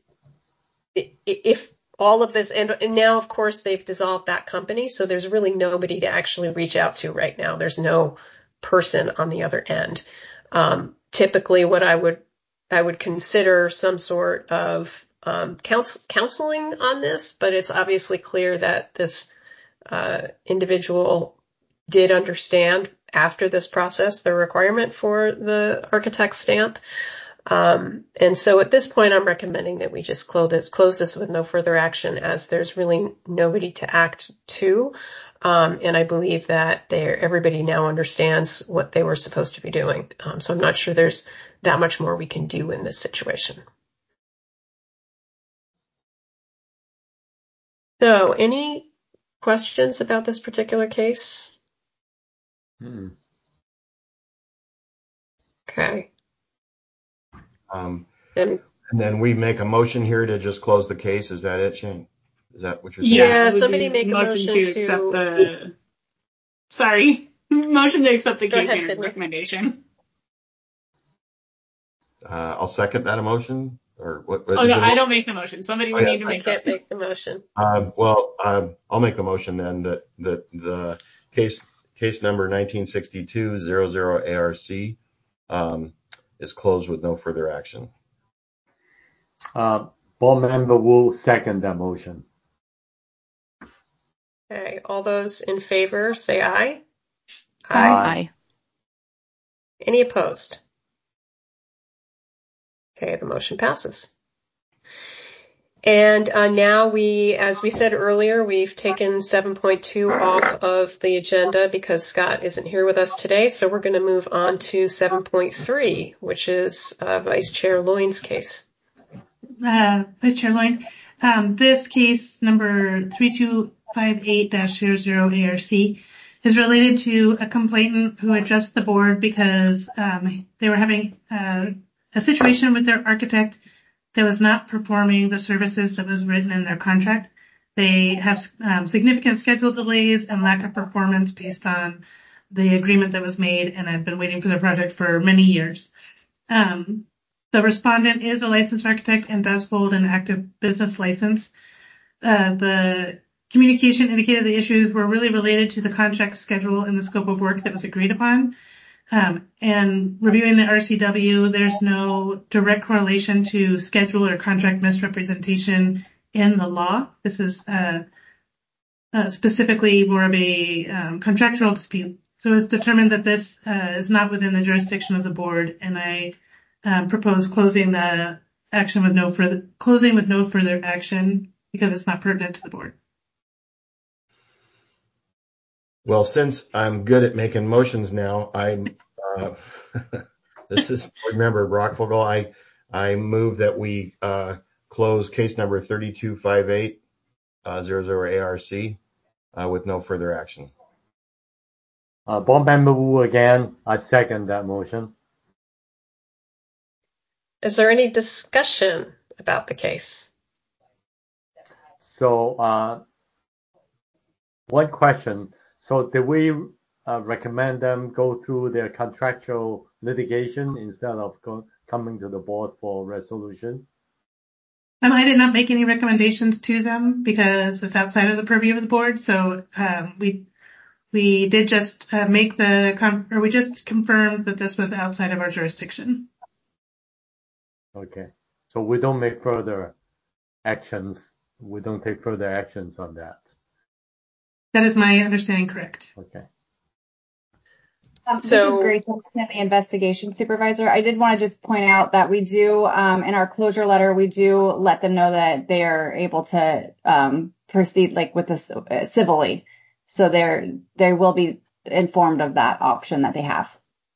if all of this, and, and now of course they've dissolved that company, so there's really nobody to actually reach out to right now. There's no person on the other end. Um, typically what I would, I would consider some sort of Um, counsel, counseling on this, but it's obviously clear that this uh, individual did understand after this process the requirement for the architect stamp. Um, and so at this point, I'm recommending that we just close this, close this with no further action, as there's really nobody to act to. Um, and I believe that they're, everybody now understands what they were supposed to be doing. Um, so I'm not sure there's that much more we can do in this situation. So, any questions about this particular case? Hmm. Okay. Um, and, and then we make a motion here to just close the case. Is that it, Shane? Is that what you're saying? Yeah, yeah somebody make a motion to, to accept the, sorry, motion to accept the Go case ahead, manager Sydney. recommendation. Uh, I'll second that motion. Or what? what Oh, no, there, I don't make the motion. Somebody would oh, yeah, need to I make can't that. make the motion. Um, well, um, I'll make the motion then that, that the case, case number nineteen sixty-two zero zero A R C, um, is closed with no further action. Uh, board member Wu second that motion. Okay, all those in favor say aye. Aye. Aye. Any opposed? Okay, the motion passes. And uh, now we, as we said earlier, we've taken seven point two off of the agenda because Scott isn't here with us today. So we're going to move on to seven point three, which is uh, Vice Chair Loyne's case. Uh, Vice Chair Loyne, um, this case number three two five eight dash zero zero A R C is related to a complainant who addressed the board because um, they were having uh, a situation with their architect that was not performing the services that was written in their contract. They have um, significant schedule delays and lack of performance based on the agreement that was made, and I've been waiting for the project for many years. Um, the respondent is a licensed architect and does hold an active business license. Uh, the communication indicated the issues were really related to the contract schedule and the scope of work that was agreed upon. Um, and reviewing the R C W, there's no direct correlation to schedule or contract misrepresentation in the law. This is uh, uh, specifically more of a um, contractual dispute. So it's determined that this uh, is not within the jurisdiction of the board, and I um, propose closing the action with no further closing with no further action because it's not pertinent to the board. Well, since I'm good at making motions now, I uh, this is board member Brockvogel. I I move that we uh, close case number thirty-two fifty-eight uh, zero zero A R C uh, with no further action. Uh, Board Member Wu again. I second that motion. Is there any discussion about the case? So, uh, one question. So, did we uh, recommend them go through their contractual litigation instead of go, coming to the board for resolution? Um, I did not make any recommendations to them because it's outside of the purview of the board. So um, we we did just uh, make the com- or we just confirmed that this was outside of our jurisdiction. Okay. So we don't make further actions. We don't take further actions on that. That is my understanding, correct? Okay. Um, this So- is Grace Wilson, the investigation supervisor. I did want to just point out that we do, um, in our closure letter, we do let them know that they are able to um, proceed like with this uh, civilly. So they're they will be informed of that option that they have.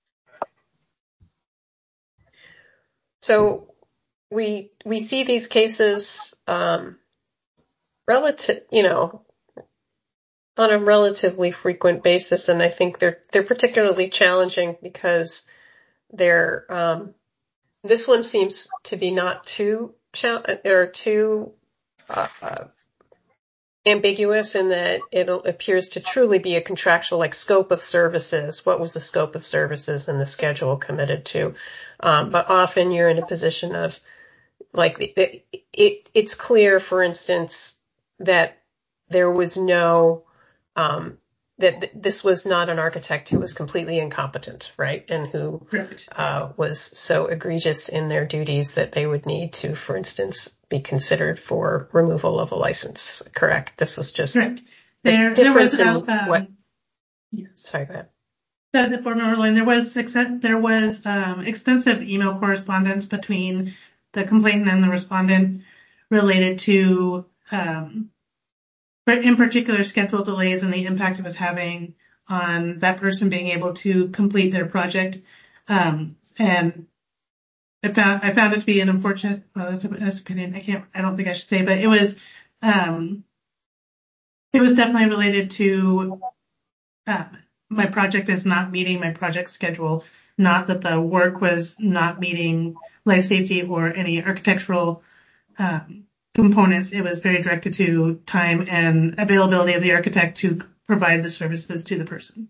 So we we see these cases um, relative, you know, on a relatively frequent basis, and I think they're they're particularly challenging because they're um, this one seems to be not too chal- or too uh, uh, ambiguous in that it appears to truly be a contractual, like, scope of services. What was the scope of services and the schedule committed to? Um, but often you're in a position of, like, it, it, it's clear, for instance, that there was no, um, that th- this was not an architect who was completely incompetent, right? And who Correct. uh, was so egregious in their duties that they would need to, for instance, be considered for removal of a license. Correct? This was just Correct. a There, there difference was in um, what. yes. Sorry, go ahead. That the board member line, there was success, there was um, extensive email correspondence between the complainant and the respondent related to, um, but in particular, schedule delays and the impact it was having on that person being able to complete their project. Um, and I found I found it to be an unfortunate. Well, that's, a, that's opinion. I can't. I don't think I should say, but it was. Um, it was definitely related to. Um, my project is not meeting my project schedule. Not that the work was not meeting life safety or any architectural um, components. It was very directed to time and availability of the architect to provide the services to the person.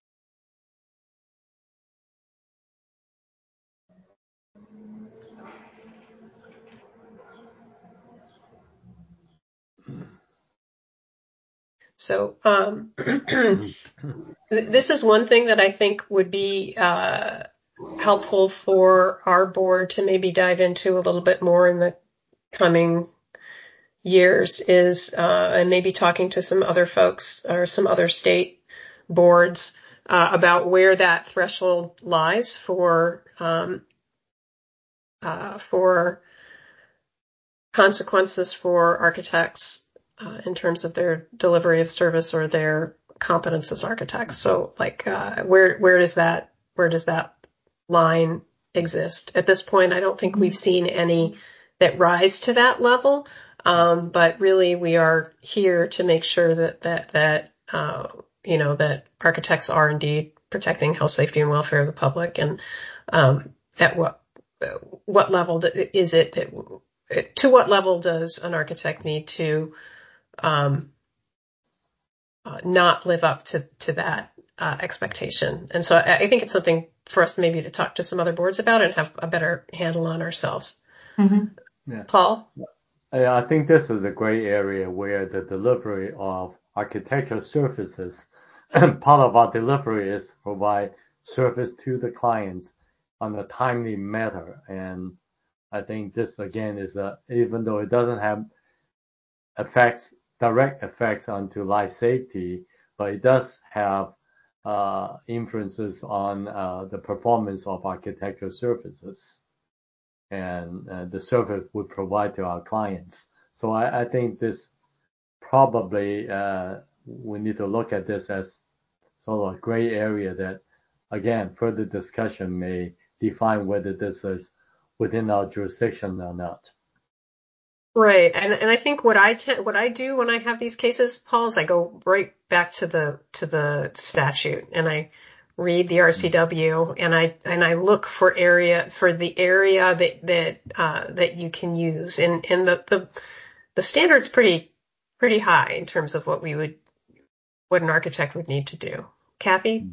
So um, this is one thing that I think would be uh, helpful for our board to maybe dive into a little bit more in the coming years is, uh, and maybe talking to some other folks or some other state boards uh, about where that threshold lies for um, uh, for consequences for architects uh, in terms of their delivery of service or their competence as architects. So, like, uh, where where does that where does that line exist? At this point, I don't think we've seen any that rise to that level. Um, but really, we are here to make sure that that that uh, you know that architects are indeed protecting health, safety, and welfare of the public. And um, at what what level is it that to what level does an architect need to um, uh, not live up to to that uh, expectation. And so I, I think it's something for us maybe to talk to some other boards about and have a better handle on ourselves. Mm-hmm. Yeah. Paul? I think this is a great area where the delivery of architectural services, part of our delivery is provide service to the clients on a timely manner. And I think this again is a, even though it doesn't have effects, direct effects onto life safety, but it does have uh, influences on uh, the performance of architectural services and uh, the service we provide to our clients. So I, I think this probably uh, we need to look at this as sort of a gray area that, again, further discussion may define whether this is within our jurisdiction or not. Right. And and I think what I te- what I do when I have these cases, Paul, is I go right back to the to the statute and I read the R C W and I and I look for area for the area that that uh, that you can use. And and the, the the standard's pretty pretty high in terms of what we would what an architect would need to do. Kathy?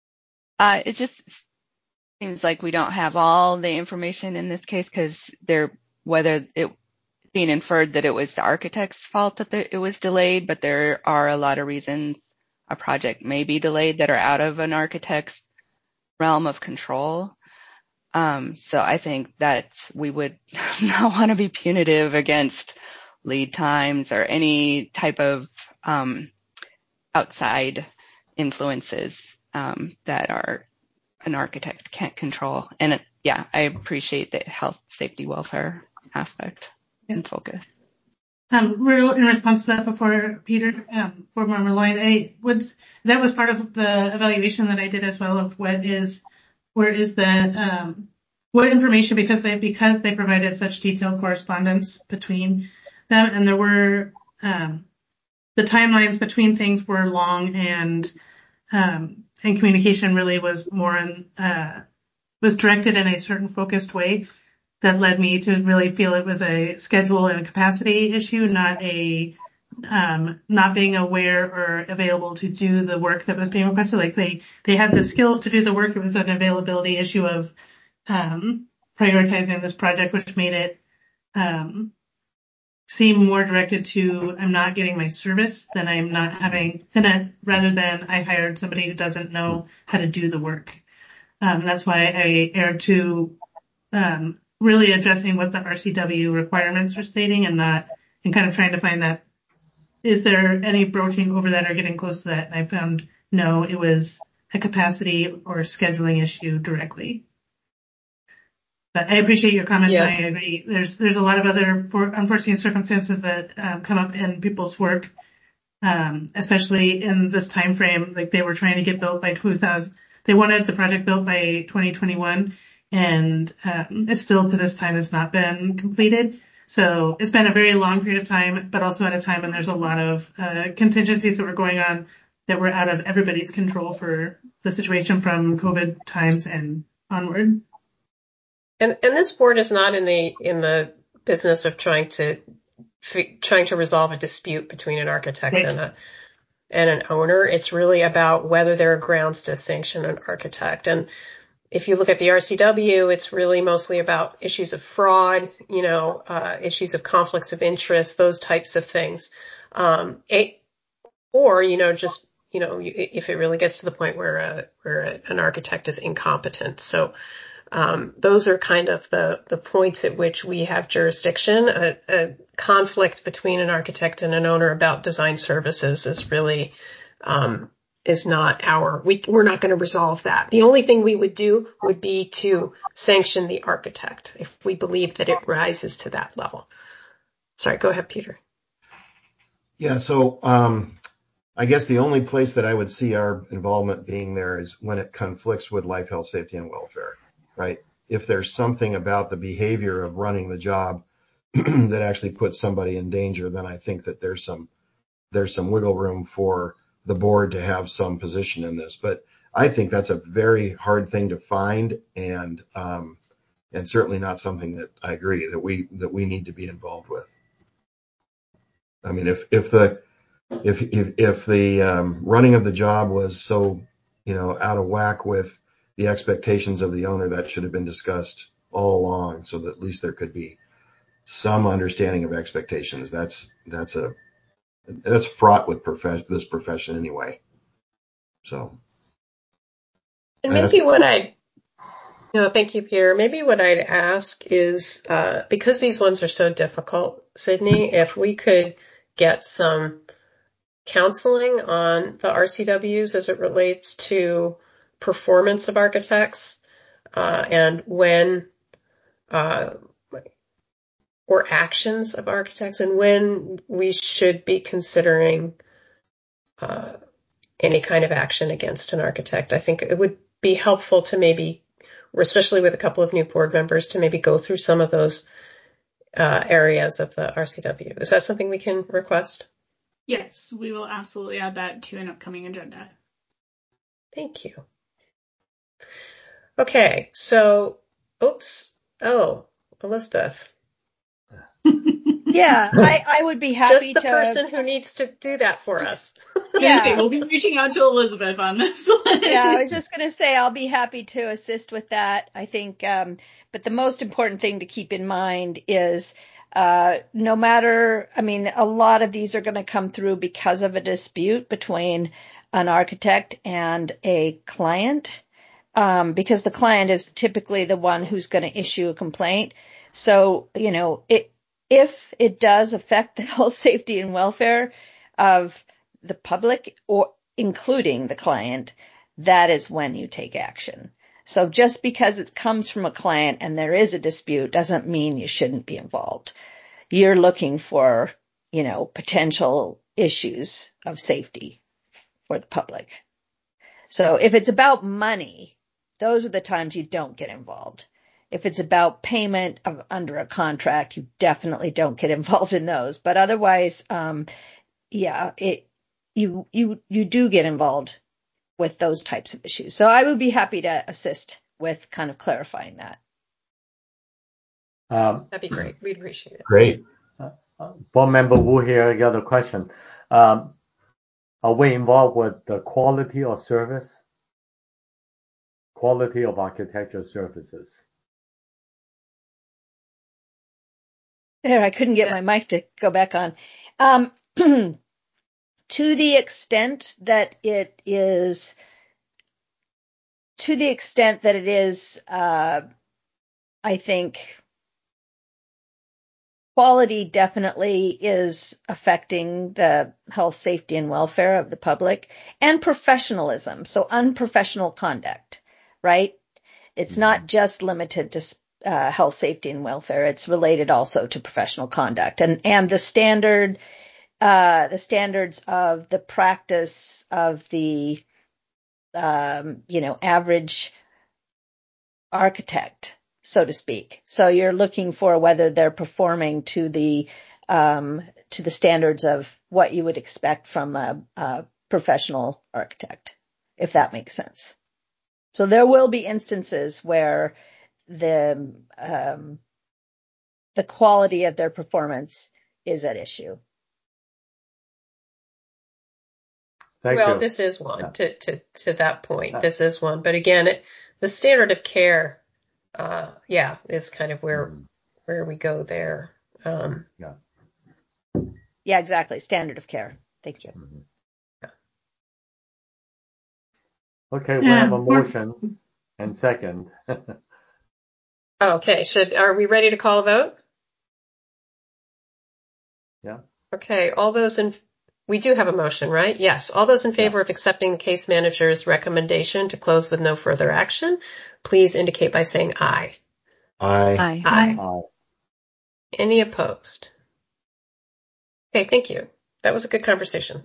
Uh, it just seems like we don't have all the information in this case because there whether it being inferred that it was the architect's fault that the, it was delayed, but there are a lot of reasons a project may be delayed that are out of an architect's realm of control. Um, so I think that we would not want to be punitive against lead times or any type of um, outside influences um, that are an architect can't control. And it, yeah, I appreciate the health, safety, welfare aspect. In focus. Um, in response to that, before Peter, um, Board Member Lloyd, I would, that was part of the evaluation that I did as well of what is, where is that, um, what information, because they, because they provided such detailed correspondence between them, and there were, um, the timelines between things were long, and, um, and communication really was more in, uh, was directed in a certain focused way. That led me to really feel it was a schedule and a capacity issue, not a um, not being aware or available to do the work that was being requested. Like they they had the skills to do the work. It was an availability issue of um, prioritizing this project, which made it um, seem more directed to I'm not getting my service than I'm not having, than I, rather than I hired somebody who doesn't know how to do the work. Um, that's why I erred to um, really addressing what the R C W requirements are stating and not, and kind of trying to find that, is there any broaching over that or getting close to that? And I found no, it was a capacity or scheduling issue directly. But I appreciate your comments, yeah. And I agree. There's, there's a lot of other for, unforeseen circumstances that um, come up in people's work, um, especially in this time frame. Like they were trying to get built by two thousand, they wanted the project built by twenty twenty-one. And um, it still to this time has not been completed. So it's been a very long period of time, but also at a time when there's a lot of uh, contingencies that were going on that were out of everybody's control for the situation from COVID times and onward. And and this board is not in the in the business of trying to trying to resolve a dispute between an architect right. and a and an owner. It's really about whether there are grounds to sanction an architect. And if you look at the R C W, it's really mostly about issues of fraud, you know, uh, issues of conflicts of interest, those types of things. Um, it, or, you know, just, you know, if it really gets to the point where, uh, where an architect is incompetent. So, um, those are kind of the, the points at which we have jurisdiction. A, a conflict between an architect and an owner about design services is really, um, is not our, we, we're not going to resolve that. The only thing we would do would be to sanction the architect if we believe that it rises to that level. Sorry, go ahead, Peter. Yeah, so um, I guess the only place that I would see our involvement being there is when it conflicts with life, health, safety, and welfare, right? If there's something about the behavior of running the job that actually puts somebody in danger, then I think that there's some there's some wiggle room for the board to have some position in this. But I think that's a very hard thing to find, and um, and certainly not something that I agree that we that we need to be involved with. I mean, if if the if if, if the um, running of the job was so you know, out of whack with the expectations of the owner that should have been discussed all along, so that at least there could be some understanding of expectations. That's that's a that's fraught with prof- this profession anyway. So, and maybe what I, no, thank you, Peter. Maybe what I'd ask is, uh, because these ones are so difficult, Sydney, if we could get some counseling on the R C Ws as it relates to performance of architects, uh, and when, uh, or actions of architects, and when we should be considering uh, any kind of action against an architect. I think it would be helpful to maybe, or especially with a couple of new board members, to maybe go through some of those uh, areas of the R C W. Is that something we can request? Yes, we will absolutely add that to an upcoming agenda. Thank you. Okay, so, oops, oh, Elizabeth. Yeah, I, I would be happy Just the to. person who needs to do that for us. Yeah, say, we'll be reaching out to Elizabeth on this one. Yeah, I was just going to say I'll be happy to assist with that. I think, um, but the most important thing to keep in mind is uh, no matter, I mean, a lot of these are going to come through because of a dispute between an architect and a client, um, because the client is typically the one who's going to issue a complaint. So, you know, it. If it does affect the health, safety, and welfare of the public, or including the client, that is when you take action. So just because it comes from a client and there is a dispute doesn't mean you shouldn't be involved. You're looking for, you know, potential issues of safety for the public. So if it's about money, those are the times you don't get involved. If it's about payment of under a contract, you definitely don't get involved in those. But otherwise, um, yeah, it you you you do get involved with those types of issues. So I would be happy to assist with kind of clarifying that. Um, That'd be great. We'd appreciate it. Great. Uh, Board Member Wu here. I got a question. Um, are we involved with the quality of service, quality of architectural services? There, I couldn't get my mic to go back on. Um, to the extent that it is, to the extent that it is, uh, I think quality definitely is affecting the health, safety, and welfare of the public, and professionalism. So unprofessional conduct, right? It's mm-hmm. not just limited to Uh, health, safety, and welfare. It's related also to professional conduct and, and the standard, uh, the standards of the practice of the, um, you know, average architect, so to speak. So you're looking for whether they're performing to the, um, to the standards of what you would expect from a, a professional architect, if that makes sense. So there will be instances where the um, the quality of their performance is at issue. Thank well, you. this is one Yeah. to, to, to that point. Yeah. This is one, but again, it, the standard of care, uh, yeah, is kind of where Mm. where we go there. Um, Yeah. Yeah, exactly. Standard of care. Thank you. Mhm. Okay, we have a Um, motion and second. okay, should are we ready to call a vote? Yeah. Okay, all those in we do have a motion, right? Yes. All those in favor of accepting the case manager's recommendation to close with no further action, please indicate by saying aye. Aye. Aye. Aye. Aye. Any opposed? Okay, thank you. That was a good conversation.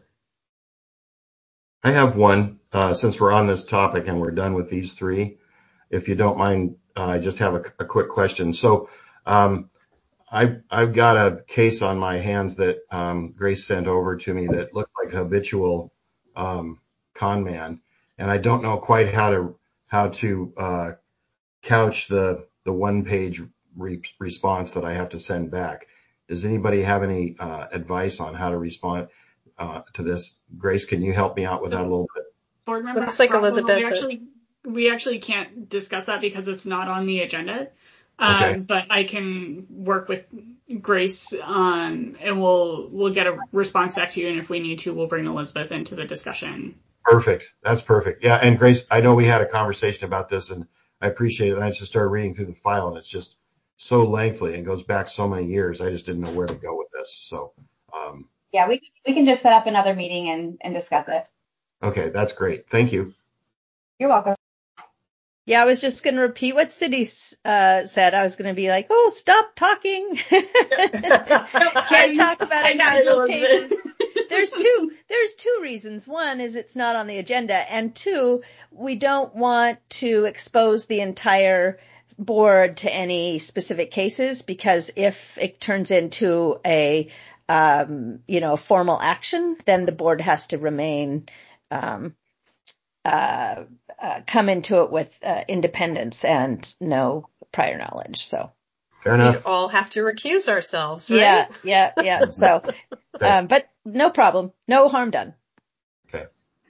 I have one, uh, since we're on this topic and we're done with these three. If you don't mind, uh, I just have a, a quick question. So, um, I've, I've got a case on my hands that, um, Grace sent over to me that looks like a habitual, um, con man. And I don't know quite how to, how to, uh, couch the, the one page re- response that I have to send back. Does anybody have any, uh, advice on how to respond, uh, to this? Grace, can you help me out with that a little bit? Board member Looks like Croswell, Elizabeth. we actually we actually can't discuss that because it's not on the agenda. Um, Okay. But I can work with Grace on, and we'll we'll get a response back to you. And if we need to, we'll bring Elizabeth into the discussion. Perfect. That's perfect. Yeah. And Grace, I know we had a conversation about this, and I appreciate it. And I just started reading through the file, and it's just so lengthy and goes back so many years. I just didn't know where to go with this. So, um, Yeah, we we can just set up another meeting and, and discuss it. okay. That's great. Thank you. You're welcome. Yeah, I was just going to repeat what Cindy uh, said. I was going to be like, oh, stop talking. Can't talk about individual cases. There's two, there's two reasons. One is it's not on the agenda. And two, we don't want to expose the entire board to any specific cases, because if it turns into a, um, you know, formal action, then the board has to remain, um, uh, uh, come into it with uh, independence and no prior knowledge. So Fair We enough. all have to recuse ourselves, right? yeah, yeah, yeah. So, Okay. um, but no problem. No harm done. Okay.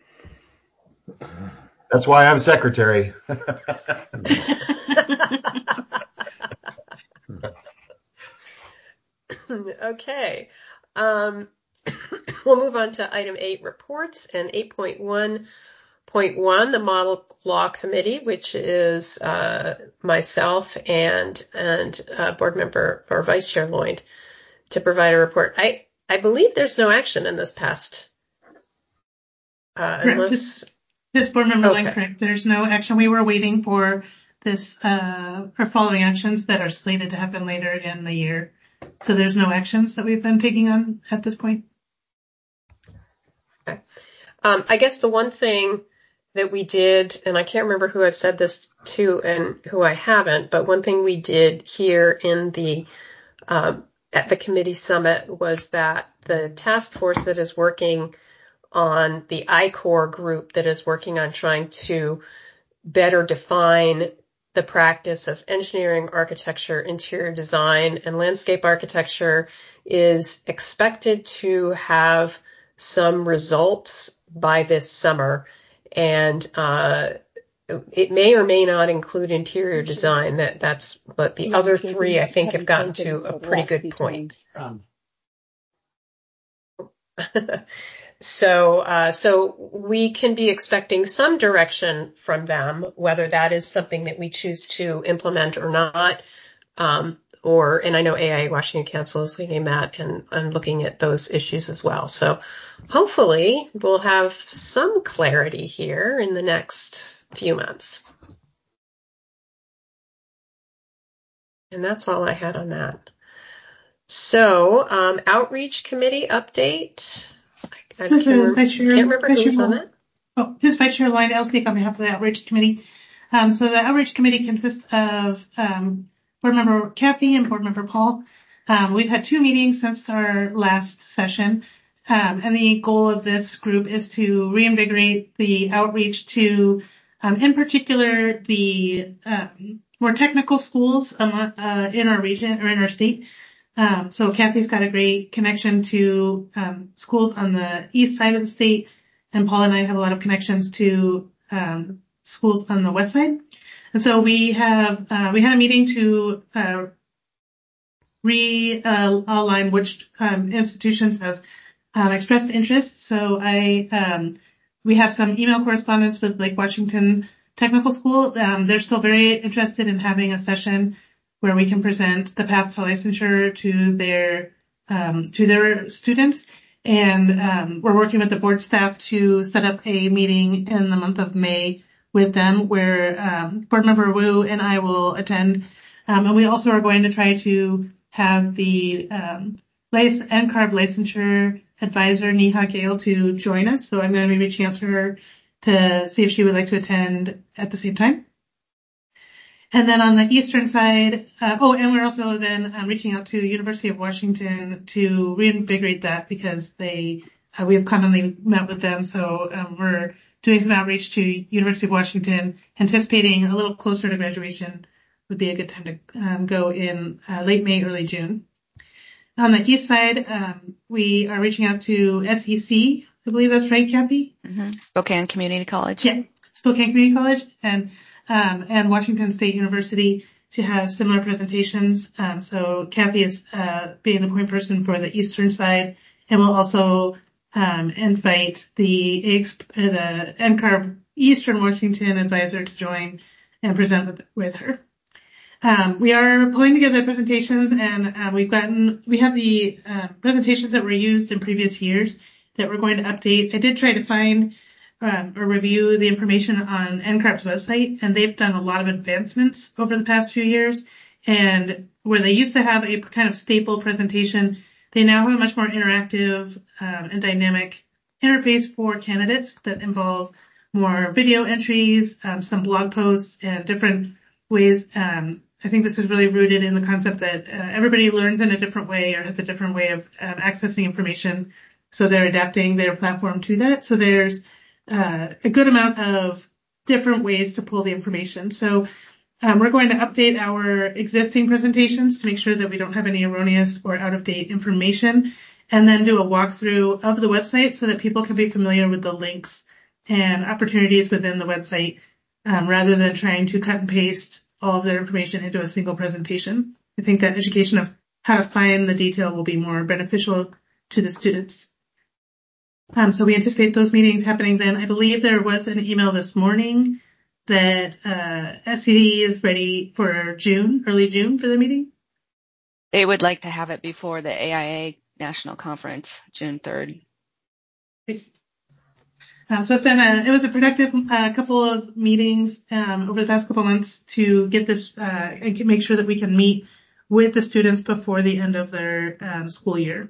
That's why I'm secretary. Okay. Um, we'll move on to item eight, reports, and eight point one point one, the Model Law Committee, which is uh, myself and and uh, board member or Vice Chair Lloyd to provide a report. I I believe there's no action in this past, uh, Correct. unless This, this board member Okay. line, correct. There's no action. We were waiting for this, uh, our following actions that are slated to happen later in the year. So there's no actions that we've been taking on at this point. Um, I guess the one thing that we did, and I can't remember who I've said this to and who I haven't, but one thing we did here in the um, at the committee summit was that the task force that is working on the I CORE group that is working on trying to better define the practice of engineering, architecture, interior design, and landscape architecture is expected to have some results by this summer. And uh, it may or may not include interior design. That that's, but the other three I think have gotten to a pretty good point. Um, So, uh, so we can be expecting some direction from them, whether that is something that we choose to implement or not. Um, or, and I know A I A Washington Council is leading that and, and looking at those issues as well. So hopefully we'll have some clarity here in the next few months. And that's all I had on that. So, um, outreach committee update. I This can't is remember, Vice Chair, can't remember Vice who was Chair on Lloyd. that. Oh, this is Vice Chair Lloyd. I'll speak on behalf of the Outreach Committee. Um, so the Outreach Committee consists of um, Board Member Kathy and Board Member Paul. Um, we've had two meetings since our last session, um, and the goal of this group is to reinvigorate the outreach to, um, in particular, the um, more technical schools um, uh, in our region or in our state. Um, so Kathy's got a great connection to um, schools on the east side of the state, and Paul and I have a lot of connections to um, schools on the west side. And so we have uh, we had a meeting to uh, realign which um, institutions have um, expressed interest. So I um, we have some email correspondence with Lake Washington Technical School. Um, they're still very interested in having a session where we can present the path to licensure to their um, to their students. And um, we're working with the board staff to set up a meeting in the month of May with them where um, Board Member Wu and I will attend. Um, and we also are going to try to have the um, N C A R B licensure advisor, Neha Gale, to join us. So I'm going to be reaching out to her to see if she would like to attend at the same time. And then on the eastern side, uh, oh, and we're also then um, reaching out to University of Washington to reinvigorate that because they, uh, we have commonly met with them. So um, we're doing some outreach to University of Washington, anticipating a little closer to graduation would be a good time to um, go in uh, late May, early June. On the east side, um, we are reaching out to S E C I believe that's right, Kathy? Mm-hmm. Spokane Community College. Yeah, Spokane Community College and um, and Washington State University to have similar presentations. Um, so Kathy is uh, being the point person for the eastern side, and will also um, invite the, uh, the N C A R B Eastern Washington advisor to join and present with, with her. Um, we are pulling together presentations, and uh, we've gotten, we have the uh, presentations that were used in previous years that we're going to update. I did try to find um, or review the information on N C A R B's website, and they've done a lot of advancements over the past few years. And where they used to have a kind of staple presentation, they now have a much more interactive um, and dynamic interface for candidates that involve more video entries, um, some blog posts, and different ways. Um, I think this is really rooted in the concept that uh, everybody learns in a different way or has a different way of um, accessing information. So they're adapting their platform to that. So there's uh, a good amount of different ways to pull the information. So um, we're going to update our existing presentations to make sure that we don't have any erroneous or out-of-date information, and then do a walkthrough of the website so that people can be familiar with the links and opportunities within the website, um, rather than trying to cut and paste all of their information into a single presentation. I think that education of how to find the detail will be more beneficial to the students. Um, so we anticipate those meetings happening then. I believe there was an email this morning that uh, S C D is ready for June, early June for their meeting. They would like to have it before the A I A National Conference, June third. Uh, so it's been a, it was a productive uh, couple of meetings um, over the past couple of months to get this uh, and make sure that we can meet with the students before the end of their um, school year.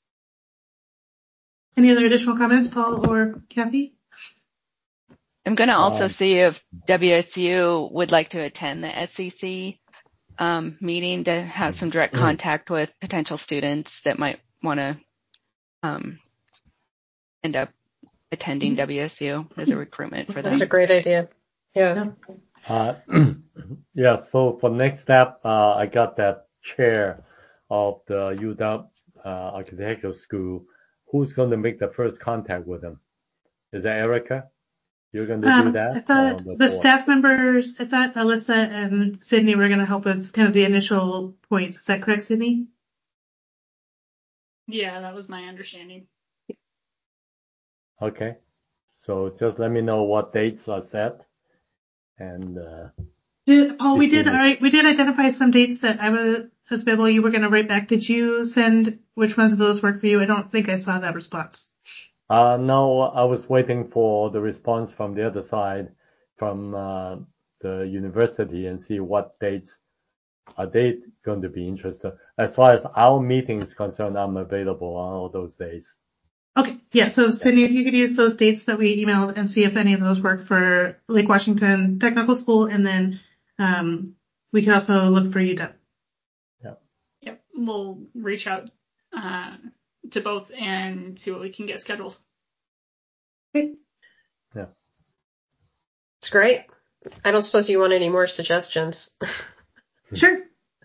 Any other additional comments, Paul or Kathy? I'm going to also Um, see if W S U would like to attend the S E C um, meeting to have some direct contact with potential students that might want to um, end up attending W S U as a recruitment for them. That's a great idea. Yeah. Uh, yeah, so for next step, uh, I got that chair of the U W uh, Architectural School. Who's going to make the first contact with them? Is that Erica? You're going to Um, do that? I thought the, the staff members, I thought Alyssa and Sydney were going to help with kind of the initial points. Is that correct, Sydney? Yeah, that was my understanding. Okay. So just let me know what dates are set. And uh, Did, Paul, we did, Sydney. all right, we did identify some dates that I was, as Bible, you were going to write back. Did you send which ones of those work for you? I don't think I saw that response. Uh, no, I was waiting for the response from the other side, from uh, the university, and see what dates are they going to be interested. As far as our meeting is concerned, I'm available on all those days. Okay, yeah, so Sydney, if you could use those dates that we emailed and see if any of those work for Lake Washington Technical School, and then um, we could also look for U W. Yeah. Yep, we'll reach out uh, to both and see what we can get scheduled. Okay. Yeah. It's great. I don't suppose you want any more suggestions. Sure.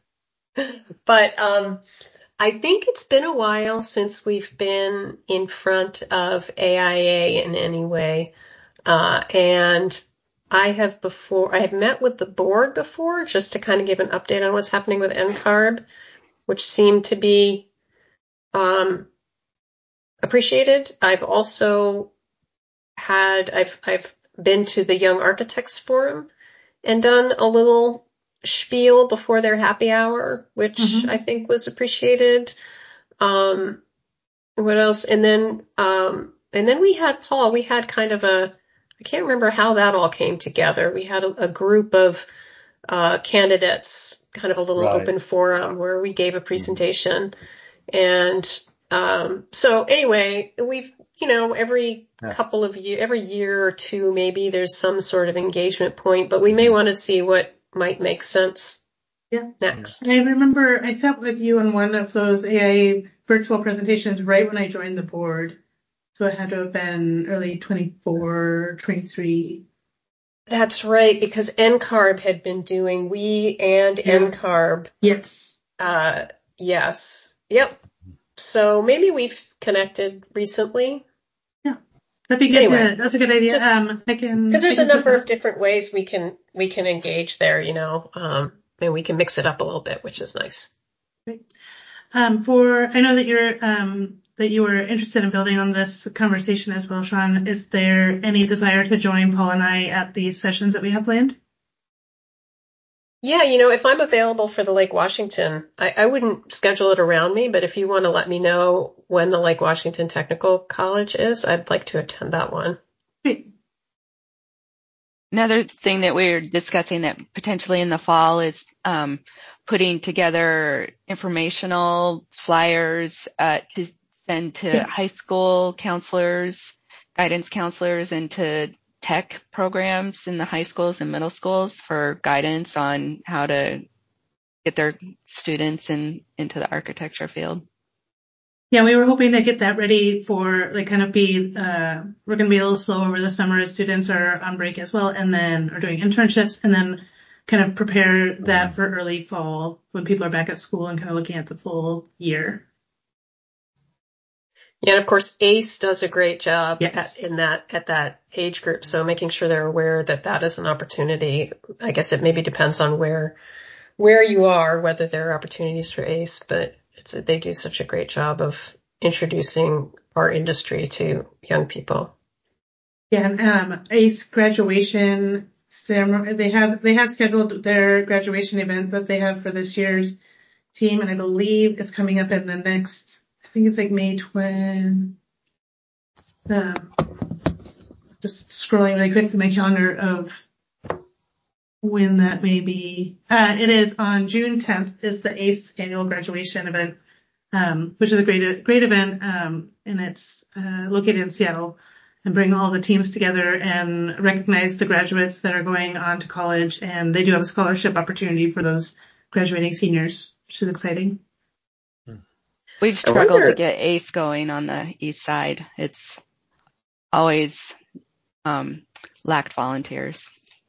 But um, I think it's been a while since we've been in front of A I A in any way. Uh, and I have before, I have met with the board before just to kind of give an update on what's happening with N C A R B, which seemed to be um, appreciated. I've also had, I've, I've been to the Young Architects Forum and done a little spiel before their happy hour, which mm-hmm. I think was appreciated. Um, what else? And then, um, and then we had Paul, we had kind of a, I can't remember how that all came together. We had a, a group of, uh, candidates, kind of a little Right. open forum where we gave a presentation. Mm-hmm. And, um, so anyway, we've, you know, every yeah. couple of year, every year or two, maybe there's some sort of engagement point, but we may want to see what might make sense yeah. next. I remember I sat with you on one of those A I A virtual presentations right when I joined the board. So it had to have been early twenty-four, twenty-three. That's right, because N C A R B had been doing, we and yeah. N C A R B. Yes. Uh, yes. Yep. So maybe we've connected recently. Yeah. That'd be good. Anyway, to, that's a good idea. just- Um, I can Because there's I a can number put of different ways we can we can engage there, you know, um, and we can mix it up a little bit, which is nice. that. Um, for I know that you're um that you were interested in building on this conversation as well, Sean. Is there any desire to join Paul and I at these sessions that we have planned? Yeah, you know, if I'm available for the Lake Washington, I, I wouldn't schedule it around me, but if you want to let me know when the Lake Washington Technical College is, I'd like to attend that one. Great. Another thing that we're discussing that potentially in the fall is um, putting together informational flyers uh, to send to Yeah. high school counselors, guidance counselors, and to tech programs in the high schools and middle schools for guidance on how to get their students in into the architecture field. Yeah, we were hoping to get that ready for like kind of be uh we're gonna be a little slow over the summer as students are on break as well, and then are doing internships, and then kind of prepare that for early fall when people are back at school and kind of looking at the full year. Yeah, and of course, ACE does a great job Yes. at, in that at that age group. So making sure they're aware that that is an opportunity. I guess it maybe depends on where where you are, whether there are opportunities for ACE, but it's they do such a great job of introducing our industry to young people. Yeah, and um, ACE graduation ceremony. They have they have scheduled their graduation event that they have for this year's team, and I believe it's coming up in the next. I think it's like May twentieth. Um, just scrolling really quick to my calendar of when that may be. Uh, it is on June tenth. Is the ACE annual graduation event, um, which is a great great event, um, and it's uh, located in Seattle. And bring all the teams together and recognize the graduates that are going on to college. And they do have a scholarship opportunity for those graduating seniors, which is exciting. We've struggled wonder- to get ACE going on the east side. It's always um, lacked volunteers.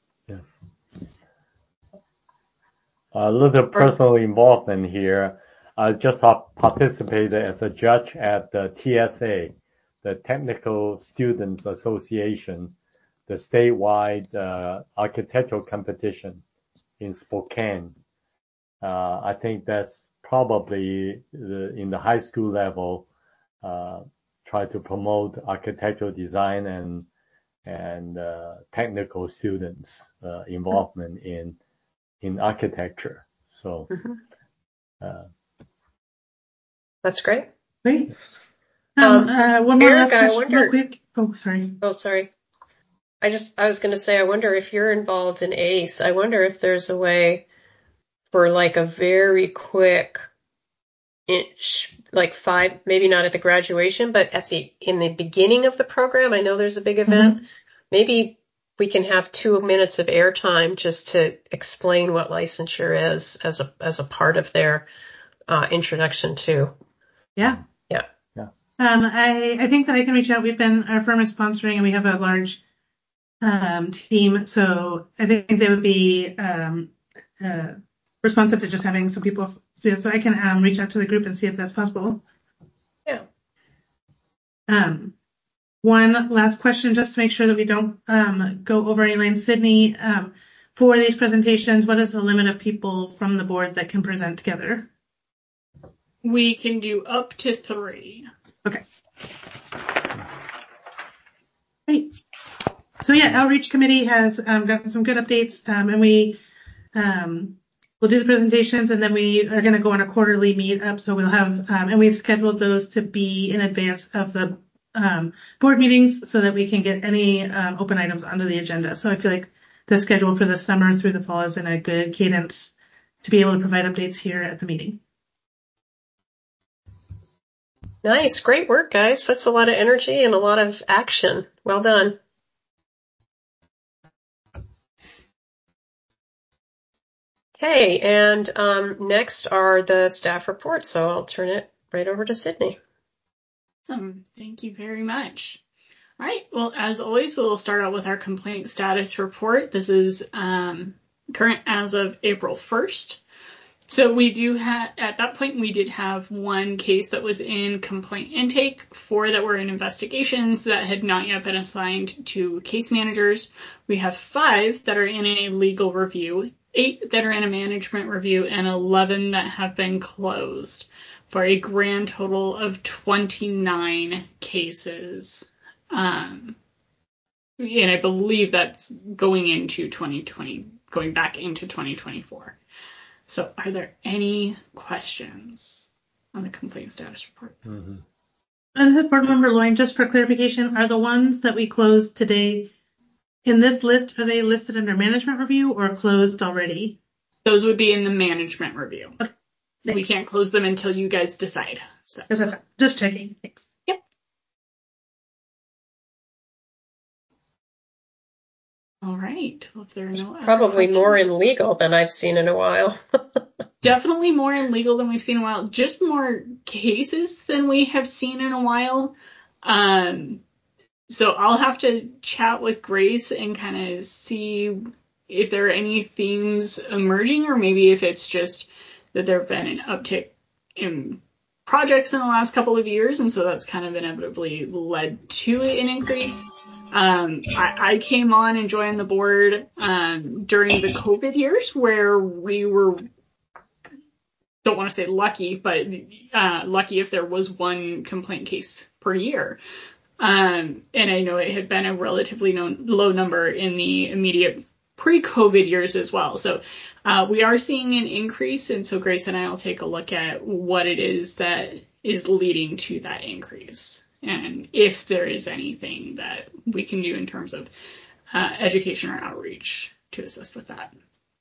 A little personal involvement here. I just participated as a judge at the T S A, the Technical Students Association, the statewide uh, architectural competition in Spokane. Uh, I think that's probably the, in the high school level, uh, try to promote architectural design and and uh, technical students' uh, involvement in in architecture. So Mhm. uh, That's great. Great. Um, Um, uh, one more Erica, I last question, real wonder- quick. Oh, sorry. Oh, sorry. I just, I was going to say, I wonder if you're involved in ACE. I wonder if there's a way for like a very quick inch, like five, maybe not at the graduation, but at the, in the beginning of the program. I know there's a big event. Maybe we can have two minutes of airtime just to explain what licensure is as a, as a part of their uh, introduction to. Yeah. Yeah. Yeah. Um, I, I think that I can reach out. We've been, our firm is sponsoring and we have a large um, team. So I think they would be um, uh, responsive to just having some people do it. So I can um, reach out to the group and see if that's possible. Yeah. Um, one last question, just to make sure that we don't um, go over any lines. Sydney, um, for these presentations, what is the limit of people from the board that can present together? We can do up to three. Okay. Great. So yeah, Outreach Committee has um, gotten some good updates, um, and we um, we'll do the presentations, and then we are going to go on a quarterly meet up. So we'll have, um, and we've scheduled those to be in advance of the um, board meetings, so that we can get any um, open items onto the agenda. So I feel like the schedule for the summer through the fall is in a good cadence to be able to provide updates here at the meeting. Nice. Great work, guys. That's a lot of energy and a lot of action. Well done. Okay, and um, next are the staff reports, so I'll turn it right over to Sydney. Awesome. Thank you very much. All right. Well, as always, we'll start out with our complaint status report. This is um, current as of April first. So we do have, at that point, we did have one case that was in complaint intake, four that were in investigations that had not yet been assigned to case managers. We have five that are in a legal review, eight that are in a management review, and eleven that have been closed, for a grand total of twenty-nine cases. Um, and I believe that's going into twenty twenty, going back into twenty twenty-four. So are there any questions on the complaint status report? Mm-hmm. This is Board Member Loyne. Just for clarification, are the ones that we closed today in this list, are they listed under management review or closed already? Those would be in the management review. Okay. We can't close them until you guys decide. So. Just checking. Thanks. Yep. All right. Well, if there are no Probably more in legal than I've seen in a while. Definitely more in legal than we've seen in a while. Just more cases than we have seen in a while. Um, so I'll have to chat with Grace and kind of see if there are any themes emerging, or maybe if it's just that there have been an uptick in projects in the last couple of years, and so that's kind of inevitably led to an increase. Um, I, I came on and joined the board um, during the COVID years, where we were, don't want to say lucky, but uh, lucky if there was one complaint case per year. Um, and I know it had been a relatively no, low number in the immediate pre-COVID years as well. So uh, we are seeing an increase, and so Grace and I will take a look at what it is that is leading to that increase, and if there is anything that we can do in terms of uh, education or outreach to assist with that.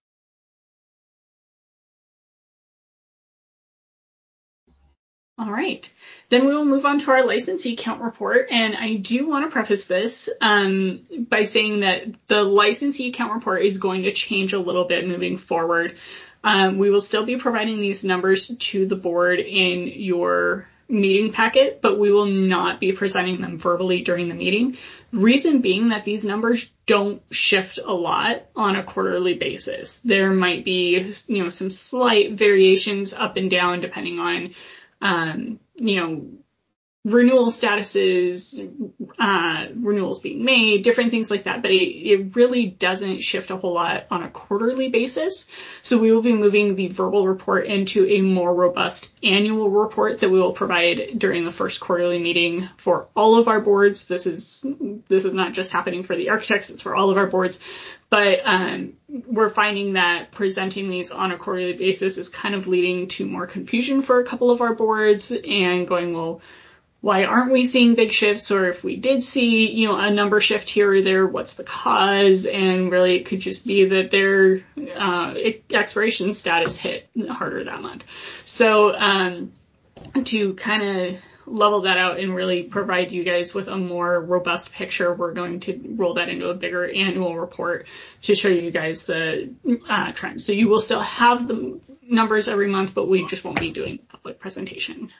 All right, then we will move on to our licensee count report. And I do want to preface this um, by saying that the licensee count report is going to change a little bit moving forward. Um, we will still be providing these numbers to the board in your meeting packet, but we will not be presenting them verbally during the meeting. Reason being that these numbers don't shift a lot on a quarterly basis. There might be, you know, some slight variations up and down depending on Um, you know, renewal statuses, uh, renewals being made, different things like that, but it, it really doesn't shift a whole lot on a quarterly basis. So we will be moving the verbal report into a more robust annual report that we will provide during the first quarterly meeting for all of our boards. This is, this is not just happening for the architects, it's for all of our boards. But um, we're finding that presenting these on a quarterly basis is kind of leading to more confusion for a couple of our boards, and going, well, why aren't we seeing big shifts? Or if we did see, you know, a number shift here or there, what's the cause? And really it could just be that their uh, expiration status hit harder that month. So um, to kind of level that out and really provide you guys with a more robust picture, we're going to roll that into a bigger annual report to show you guys the uh, trends. So you will still have the numbers every month, but we just won't be doing a public presentation.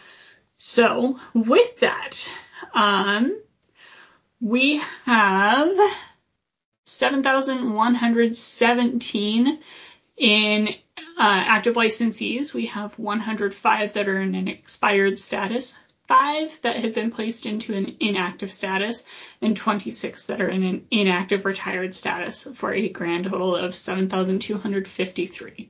So with that, um, we have seven thousand one hundred seventeen in uh, active licensees. We have one hundred five that are in an expired status, five that have been placed into an inactive status, and twenty-six that are in an inactive retired status, for a grand total of seven thousand two hundred fifty-three.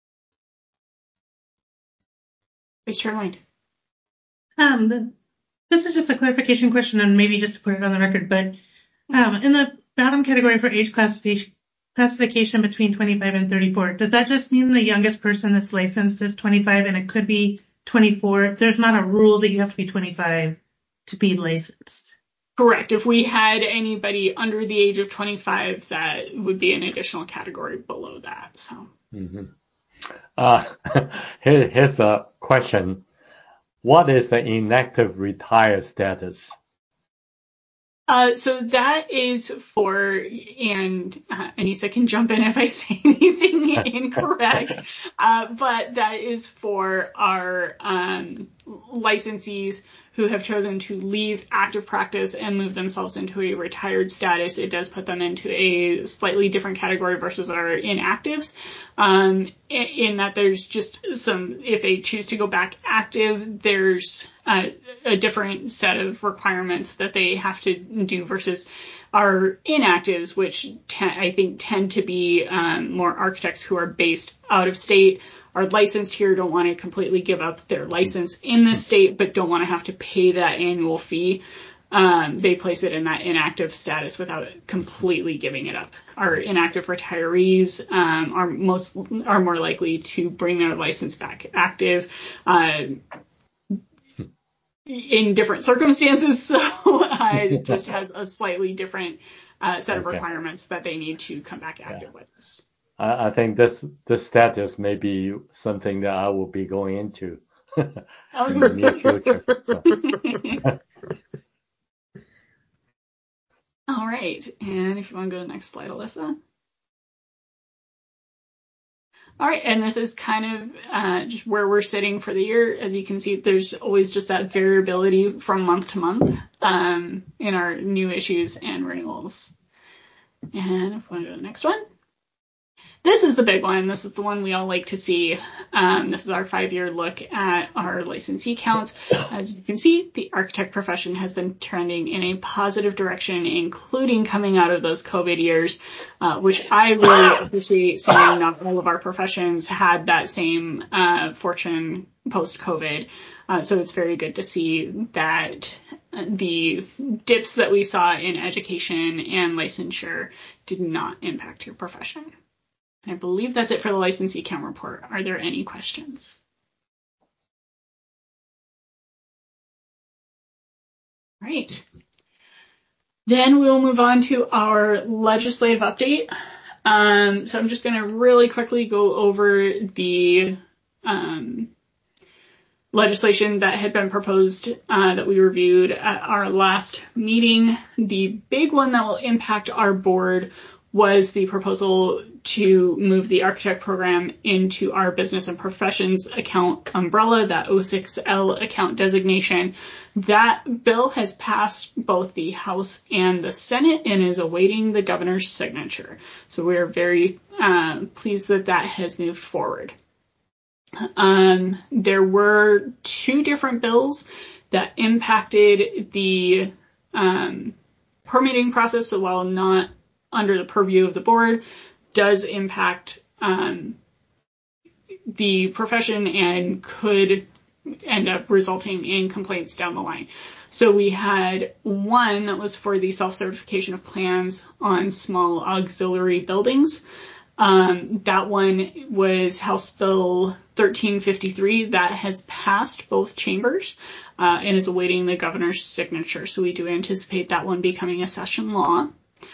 Vice Chair Loyne. Um, the, this is just a clarification question, and maybe just to put it on the record, but um, in the bottom category for age classification, classification between twenty-five and thirty-four, does that just mean the youngest person that's licensed is twenty-five and it could be twenty-four? There's not a rule that you have to be twenty-five to be licensed. Correct. If we had anybody under the age of twenty-five, that would be an additional category below that. So. Mm-hmm. Uh, here, here's a question. What is the inactive retired status? Uh, so that is for, and uh, Anissa can jump in if I say anything incorrect, uh, but that is for our um, licensees who have chosen to leave active practice and move themselves into a retired status, it does put them into a slightly different category versus our inactives, um, in, in that there's just some, if they choose to go back active, there's uh, a different set of requirements that they have to do versus our inactives, which te- I think tend to be um, more architects who are based out of state, are licensed here, don't want to completely give up their license in the state, but don't want to have to pay that annual fee. Um, they place it in that inactive status without completely giving it up. Our inactive retirees um, are most are more likely to bring their license back active uh, in different circumstances. So uh, it just has a slightly different uh, set of Okay. requirements that they need to come back active yeah. with us. I think this this status may be something that I will be going into in the near future. So. All right, and if you want to go to the next slide, Alyssa. All right, and this is kind of uh, just where we're sitting for the year. As you can see, there's always just that variability from month to month um, in our new issues and renewals. And if we want to go to the next one. This is the big one. This is the one we all like to see. Um, this is our five-year look at our licensee counts. As you can see, the architect profession has been trending in a positive direction, including coming out of those COVID years, uh, which I really appreciate seeing. Not all of our professions had that same uh, fortune post-COVID. Uh, so it's very good to see that the dips that we saw in education and licensure did not impact your profession. I believe that's it for the licensee count report. Are there any questions? Right. Then we'll move on to our legislative update. Um, so I'm just going to really quickly go over the um, legislation that had been proposed uh, that we reviewed at our last meeting. The big one that will impact our board was the proposal to move the architect program into our business and professions account umbrella, that O six L account designation. That bill has passed both the House and the Senate and is awaiting the governor's signature. So we're very uh, pleased that that has moved forward. Um, there were two different bills that impacted the um, permitting process. So while not under the purview of the board, does impact um, the profession and could end up resulting in complaints down the line. So we had one that was for the self-certification of plans on small auxiliary buildings. Um, that one was House Bill thirteen fifty-three. That has passed both chambers uh, and is awaiting the governor's signature. So we do anticipate that one becoming a session law.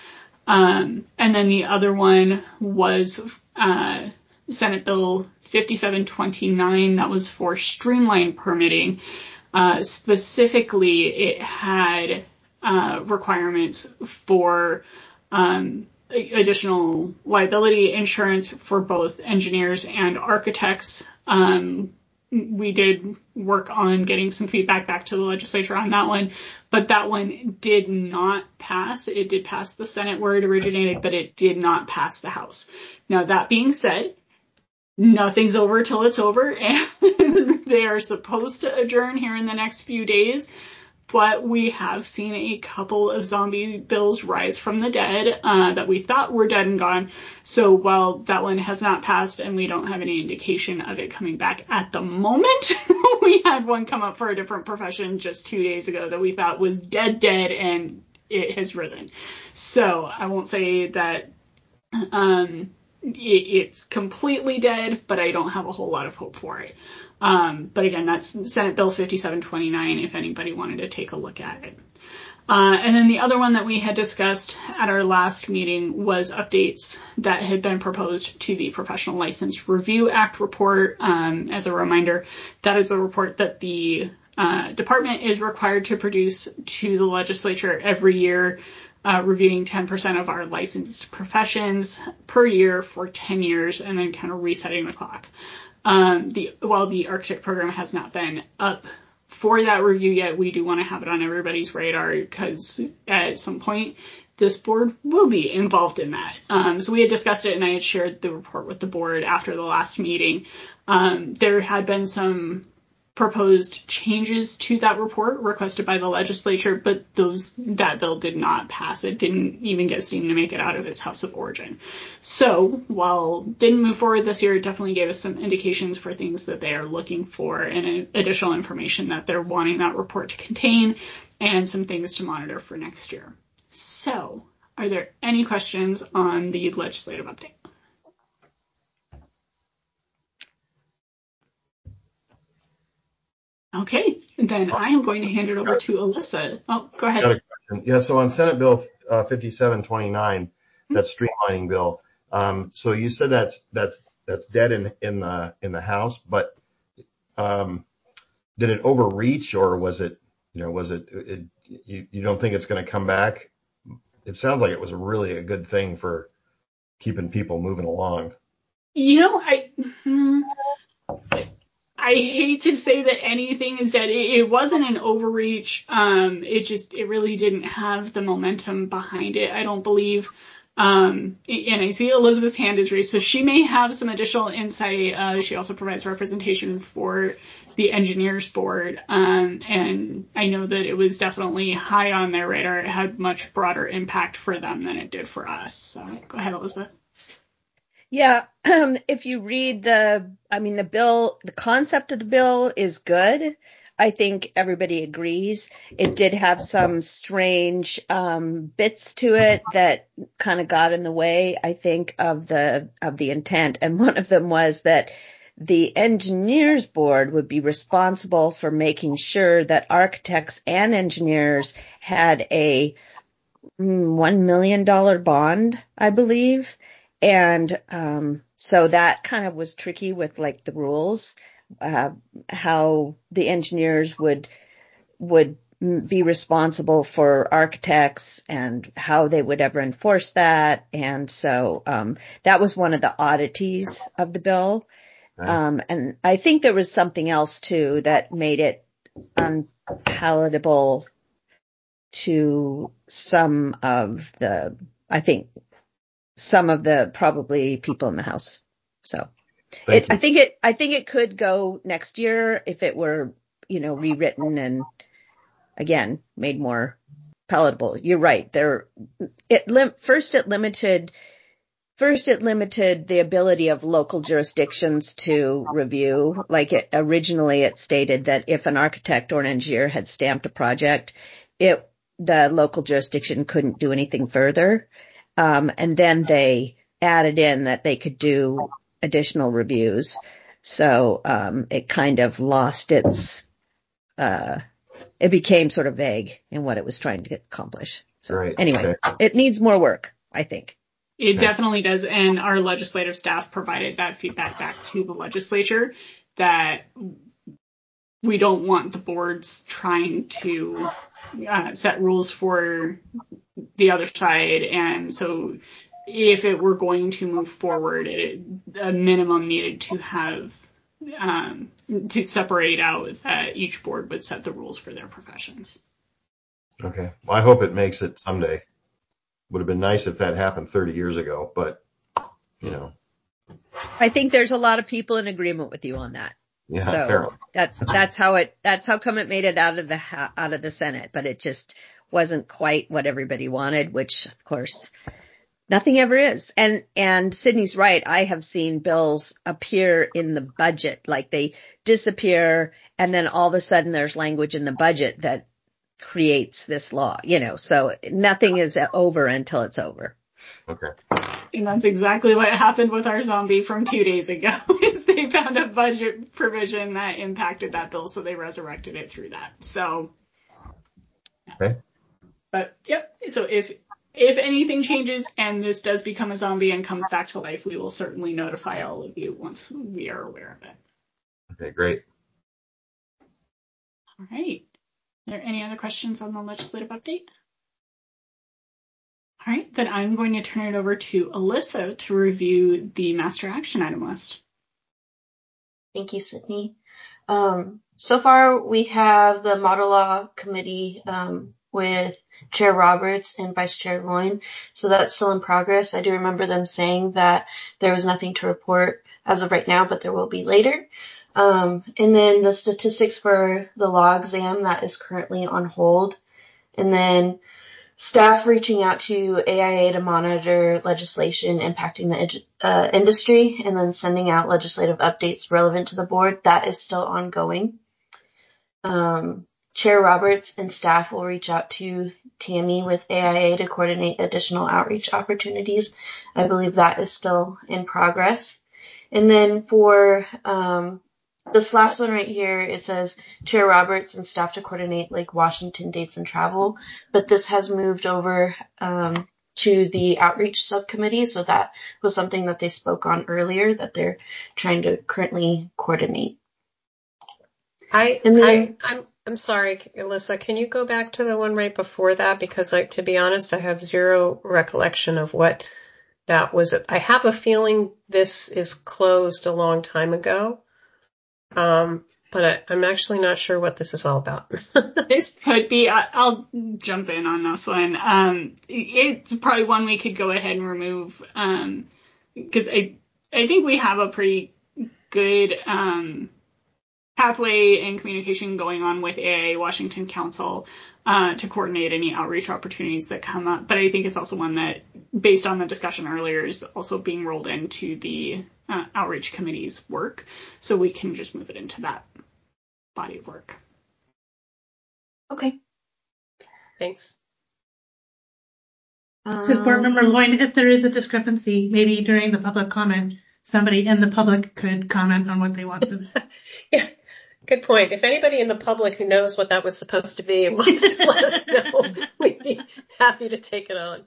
Um, and then the other one was uh, Senate Bill fifty-seven twenty-nine. That was for streamlined permitting. Uh, specifically, it had uh, requirements for um, additional liability insurance for both engineers and architects. Um, we did work on getting some feedback back to the legislature on that one, but that one did not pass. It did pass the Senate where it originated, but it did not pass the House. Now, that being said, nothing's over till it's over, and they are supposed to adjourn here in the next few days. But we have seen a couple of zombie bills rise from the dead uh, that we thought were dead and gone. So while that one has not passed and we don't have any indication of it coming back at the moment, we had one come up for a different profession just two days ago that we thought was dead, dead, and it has risen. So I won't say that um, it, it's completely dead, but I don't have a whole lot of hope for it. Um, but again, that's Senate Bill fifty-seven twenty-nine if anybody wanted to take a look at it. Uh, and then the other one that we had discussed at our last meeting was updates that had been proposed to the Professional License Review Act report. Um, as a reminder, that is a report that the uh, department is required to produce to the legislature every year, uh, reviewing ten percent of our licensed professions per year for ten years and then kind of resetting the clock. Um, the, while the architect program has not been up for that review yet. We do want to have it on everybody's radar because at some point this board will be involved in that. Um, so we had discussed it and I had shared the report with the board after the last meeting. Um, there had been some proposed changes to that report requested by the legislature, but those that bill did not pass. It didn't even get steam to make it out of its House of Origin. So while didn't move forward this year, it definitely gave us some indications for things that they are looking for and additional information that they're wanting that report to contain and some things to monitor for next year. So are there any questions on the legislative update? Okay, then I am going to hand it over to Alyssa. Oh, go ahead. Got a question. Yeah, so on Senate Bill uh, fifty-seven twenty-nine, mm-hmm. that streamlining bill. Um, so you said that's that's that's dead in in the in the House, but um, did it overreach, or was it you know was it, it you, you don't think it's going to come back? It sounds like it was really a good thing for keeping people moving along. You know, I. Hmm, I hate to say that anything is dead. It, it wasn't an overreach. Um, it just, it really didn't have the momentum behind it, I don't believe. Um, and I see Elizabeth's hand is raised, so she may have some additional insight. Uh, she also provides representation for the engineers board. Um, and I know that it was definitely high on their radar. It had much broader impact for them than it did for us. So go ahead, Elizabeth. Yeah, um, if you read the, I mean, the bill, the concept of the bill is good. I think everybody agrees. It did have some strange um, bits to it that kind of got in the way, I think, of the of the intent. And one of them was that the engineers board would be responsible for making sure that architects and engineers had a one million dollars bond, I believe. And um, so that kind of was tricky with like the rules, uh, how the engineers would would be responsible for architects and how they would ever enforce that. And so um, that was one of the oddities of the bill. Right. Um, and I think there was something else too that made it unpalatable to some of the, I think, some of the probably people in the House. So it, I think it, I think it could go next year if it were, you know, rewritten and again, made more palatable. You're right. There, it lim- first it limited, first it limited the ability of local jurisdictions to review. Like it originally it stated that if an architect or an engineer had stamped a project, it, the local jurisdiction couldn't do anything further. Um, and then they added in that they could do additional reviews. So, um, it kind of lost its, uh, it became sort of vague in what it was trying to accomplish. So right. Anyway, okay. It needs more work, I think. It definitely does. And our legislative staff provided that feedback back to the legislature that we don't want the boards trying to uh, set rules for the other side. And so if it were going to move forward, it, a minimum needed to have um, to separate out that each board would set the rules for their professions. Okay. Well, I hope it makes it someday. Would have been nice if that happened thirty years ago, but, you know. I think there's a lot of people in agreement with you on that. Yeah, so fair. that's, that's how it, that's how come it made it out of the, out of the Senate, but it just wasn't quite what everybody wanted, which of course nothing ever is. And, and Sydney's right. I have seen bills appear in the budget, like they disappear and then all of a sudden there's language in the budget that creates this law, you know, so nothing is over until it's over. Okay. And that's exactly what happened with our zombie from two days ago, is they found a budget provision that impacted that bill, so they resurrected it through that. So, yeah. Okay. But, yep, so if if anything changes and this does become a zombie and comes back to life, we will certainly notify all of you once we are aware of it. Okay, great. All right. Are there any other questions on the legislative update? All right, then I'm going to turn it over to Alyssa to review the master action item list. Thank you, Sydney. Um, so far we have the Model Law Committee um, with Chair Roberts and Vice Chair Loyne, so that's still in progress. I do remember them saying that there was nothing to report as of right now, but there will be later. Um, and then the statistics for the law exam, that is currently on hold. And then staff reaching out to A I A to monitor legislation impacting the uh, industry, and then sending out legislative updates relevant to the board. That is still ongoing. Um, Chair Roberts and staff will reach out to Tammy with A I A to coordinate additional outreach opportunities. I believe that is still in progress. And then for um, this last one right here, it says Chair Roberts and staff to coordinate Lake Washington dates and travel, but this has moved over um, to the outreach subcommittee, so that was something that they spoke on earlier that they're trying to currently coordinate. I, And then, I, I'm, I'm sorry, Alyssa, can you go back to the one right before that? Because, like, to be honest, I have zero recollection of what that was. I have a feeling this is closed a long time ago. Um, but I, I'm actually not sure what this is all about. This could be, I, I'll jump in on this one. Um, it's probably one we could go ahead and remove, um, because I, I think we have a pretty good, um, pathway and communication going on with A I A Washington Council, uh, to coordinate any outreach opportunities that come up. But I think it's also one that, based on the discussion earlier, is also being rolled into the uh, outreach committee's work. So we can just move it into that body of work. okay. Thanks. Says Board Um, Member Loyne, if there is a discrepancy, maybe during the public comment, somebody in the public could comment on what they wanted. Yeah, good point. If anybody in the public who knows what that was supposed to be and wants to let us know, we'd be happy to take it on.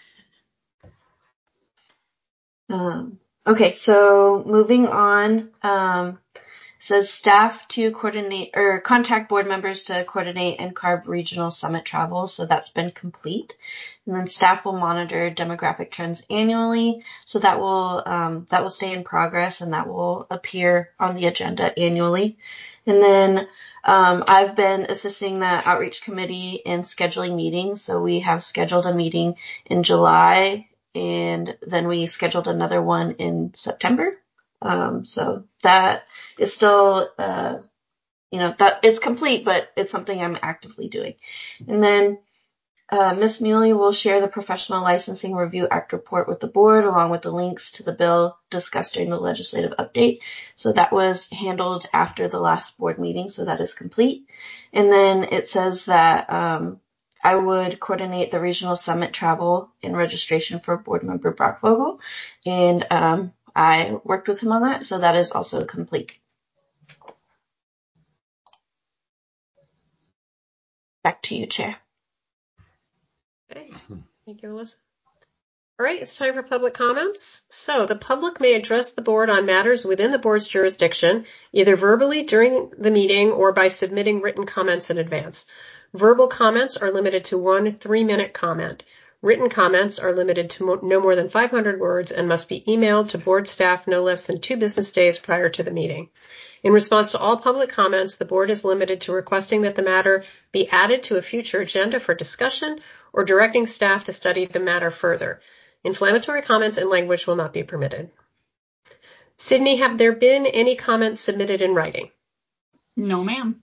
Um, okay, so moving on, um, says staff to coordinate or contact board members to coordinate N C A R B regional summit travel. So that's been complete. And then staff will monitor demographic trends annually. So that will, um, that will stay in progress and that will appear on the agenda annually. And then, um, I've been assisting the outreach committee in scheduling meetings. So we have scheduled a meeting in July, and then we scheduled another one in September. Um, so that is still, uh, you know, that it's complete, but it's something I'm actively doing. And then, uh, Miz Muley will share the Professional Licensing Review Act report with the board, along with the links to the bill discussed during the legislative update. So that was handled after the last board meeting. So that is complete. And then it says that, um, I would coordinate the regional summit travel and registration for board member Brock Vogel. And, um, I worked with him on that, so that is also complete. Back to you, Chair. Okay. Thank you, Alyssa. All right, it's time for public comments. So the public may address the board on matters within the board's jurisdiction, either verbally during the meeting or by submitting written comments in advance. Verbal comments are limited to one three-minute comment. Written comments are limited to no more than five hundred words and must be emailed to board staff no less than two business days prior to the meeting. In response to all public comments, the board is limited to requesting that the matter be added to a future agenda for discussion or directing staff to study the matter further. Inflammatory comments and language will not be permitted. Sydney, have there been any comments submitted in writing? No, ma'am.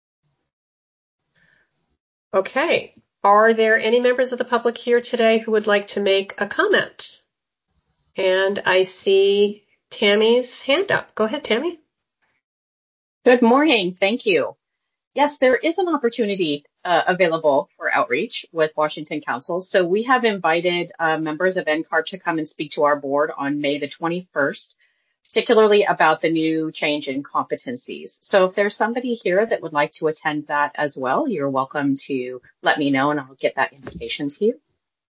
Okay. Are there any members of the public here today who would like to make a comment? And I see Tammy's hand up. Go ahead, Tammy. Good morning. Thank you. Yes, there is an opportunity uh, available for outreach with Washington Council. So we have invited uh, members of N C A R B to come and speak to our board on May the twenty-first, particularly about the new change in competencies. So if there's somebody here that would like to attend that as well, you're welcome to let me know and I'll get that invitation to you.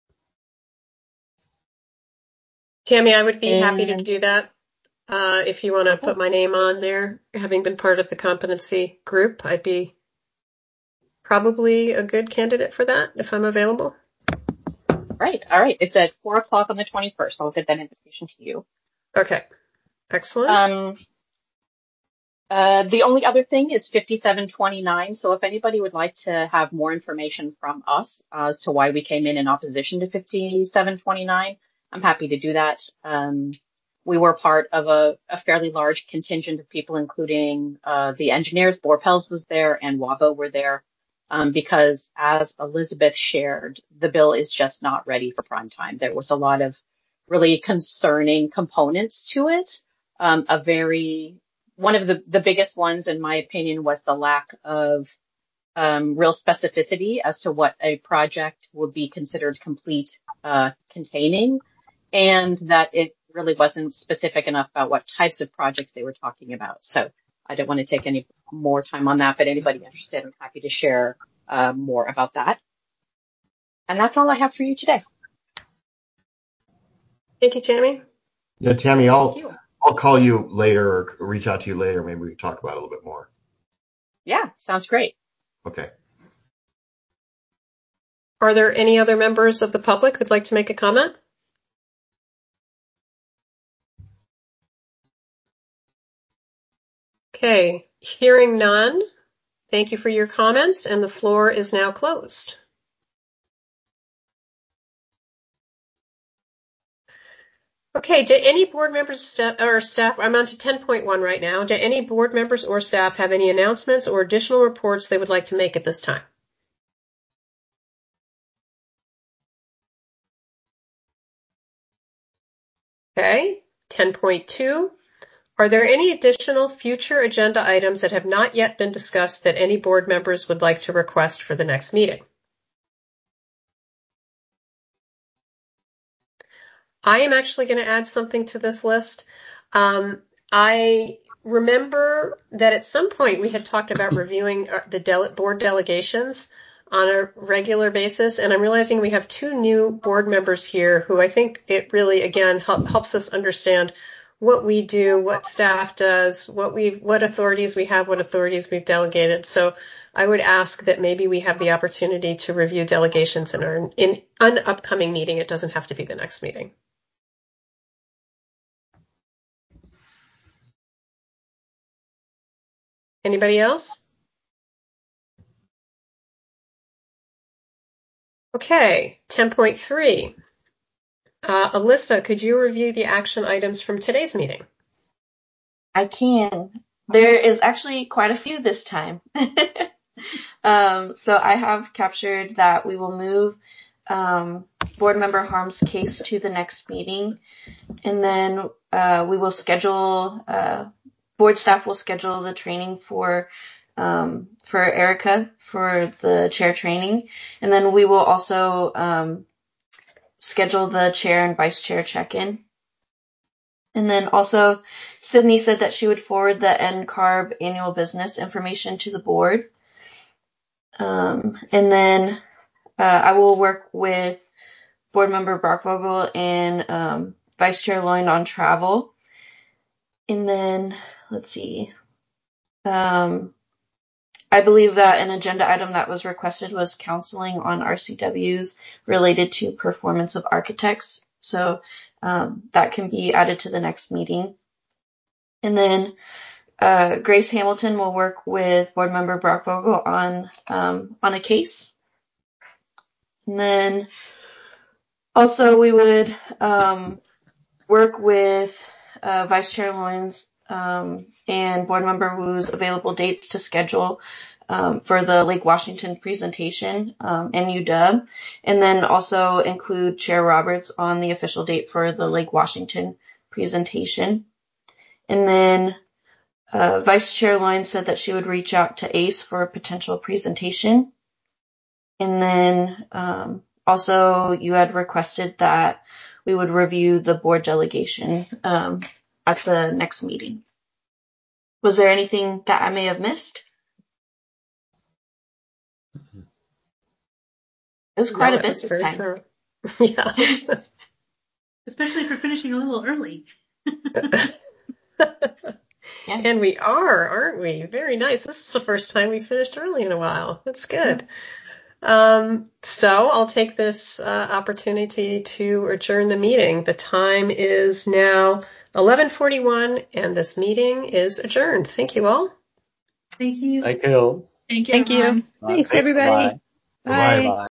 Tammy, I would be And, happy to do that. Uh, if you want to put my name on there, having been part of the competency group, I'd be probably a good candidate for that if I'm available. Right. All right. It's at four o'clock on the twenty-first. I'll get that invitation to you. Okay. Excellent. Um, Uh, the only other thing is fifty-seven twenty-nine. So if anybody would like to have more information from us as to why we came in in opposition to fifty-seven twenty-nine, I'm happy to do that. Um, we were part of a, a fairly large contingent of people, including uh, the engineers. Borpels was there and W A B A were there, um, because as Elizabeth shared, the bill is just not ready for prime time. There was a lot of really concerning components to it. Um, a very One of the, the biggest ones, in my opinion, was the lack of um, real specificity as to what a project would be considered complete uh, containing, and that it really wasn't specific enough about what types of projects they were talking about. So I don't want to take any more time on that, but anybody interested, I'm happy to share uh, more about that. And that's all I have for you today. Thank you, Tammy. Yeah, Tammy, I'll, Thank you. I'll call you later or reach out to you later. Maybe we can talk about it a little bit more. Yeah, sounds great. Okay. Are there any other members of the public who'd like to make a comment? Okay, hearing none, thank you for your comments, and the floor is now closed. Okay, do any board members or staff, I'm on to ten point one right now, do any board members or staff have any announcements or additional reports they would like to make at this time? Okay, ten point two. Are there any additional future agenda items that have not yet been discussed that any board members would like to request for the next meeting? I am actually going to add something to this list. Um, I remember that at some point we had talked about reviewing the dele- board delegations on a regular basis, and I'm realizing we have two new board members here who I think it really, again, help, helps us understand what we do, what staff does, what we, what authorities we have, what authorities we've delegated. So I would ask that maybe we have the opportunity to review delegations in, our, in an upcoming meeting. It doesn't have to be the next meeting. Anybody else? Okay, ten point three. Uh, Alyssa, could you review the action items from today's meeting? I can. There is actually quite a few this time. um, so I have captured that we will move um, Board Member Harm's case to the next meeting, and then uh, we will schedule, uh, board staff will schedule the training for um, for Erica for the chair training, and then we will also um, schedule the chair and vice chair check-in. And then also, Sydney said that she would forward the N C A R B annual business information to the board. Um, and then uh, I will work with Board Member Brockvogel and um, Vice Chair Loynd on travel. And then, let's see. Um, I believe that an agenda item that was requested was counseling on R C Ws related to performance of architects. So um, that can be added to the next meeting. And then uh, Grace Hamilton will work with Board Member Brockvogel on um, on a case. And then also we would um, work with uh, Vice Chair Loynd um, and Board Member Wu's available dates to schedule um, for the Lake Washington presentation um, and U W, and then also include Chair Roberts on the official date for the Lake Washington presentation. And then uh, Vice Chair Loynd said that she would reach out to A C E for a potential presentation. And then um, also you had requested that we would review the board delegation um, at the next meeting. Was there anything that I may have missed? It was quite No, a bit this time. thorough. Yeah. Especially for finishing a little early. Yeah. And we are, aren't we? Very nice. This is the first time we finished early in a while. That's good. Um, so I'll take this uh, opportunity to adjourn the meeting. The time is now eleven forty-one, and this meeting is adjourned. Thank you all. Thank you. Thank you. Thank you. Thank you. everyone. Thanks, everybody. Bye. Bye. Bye-bye. Bye.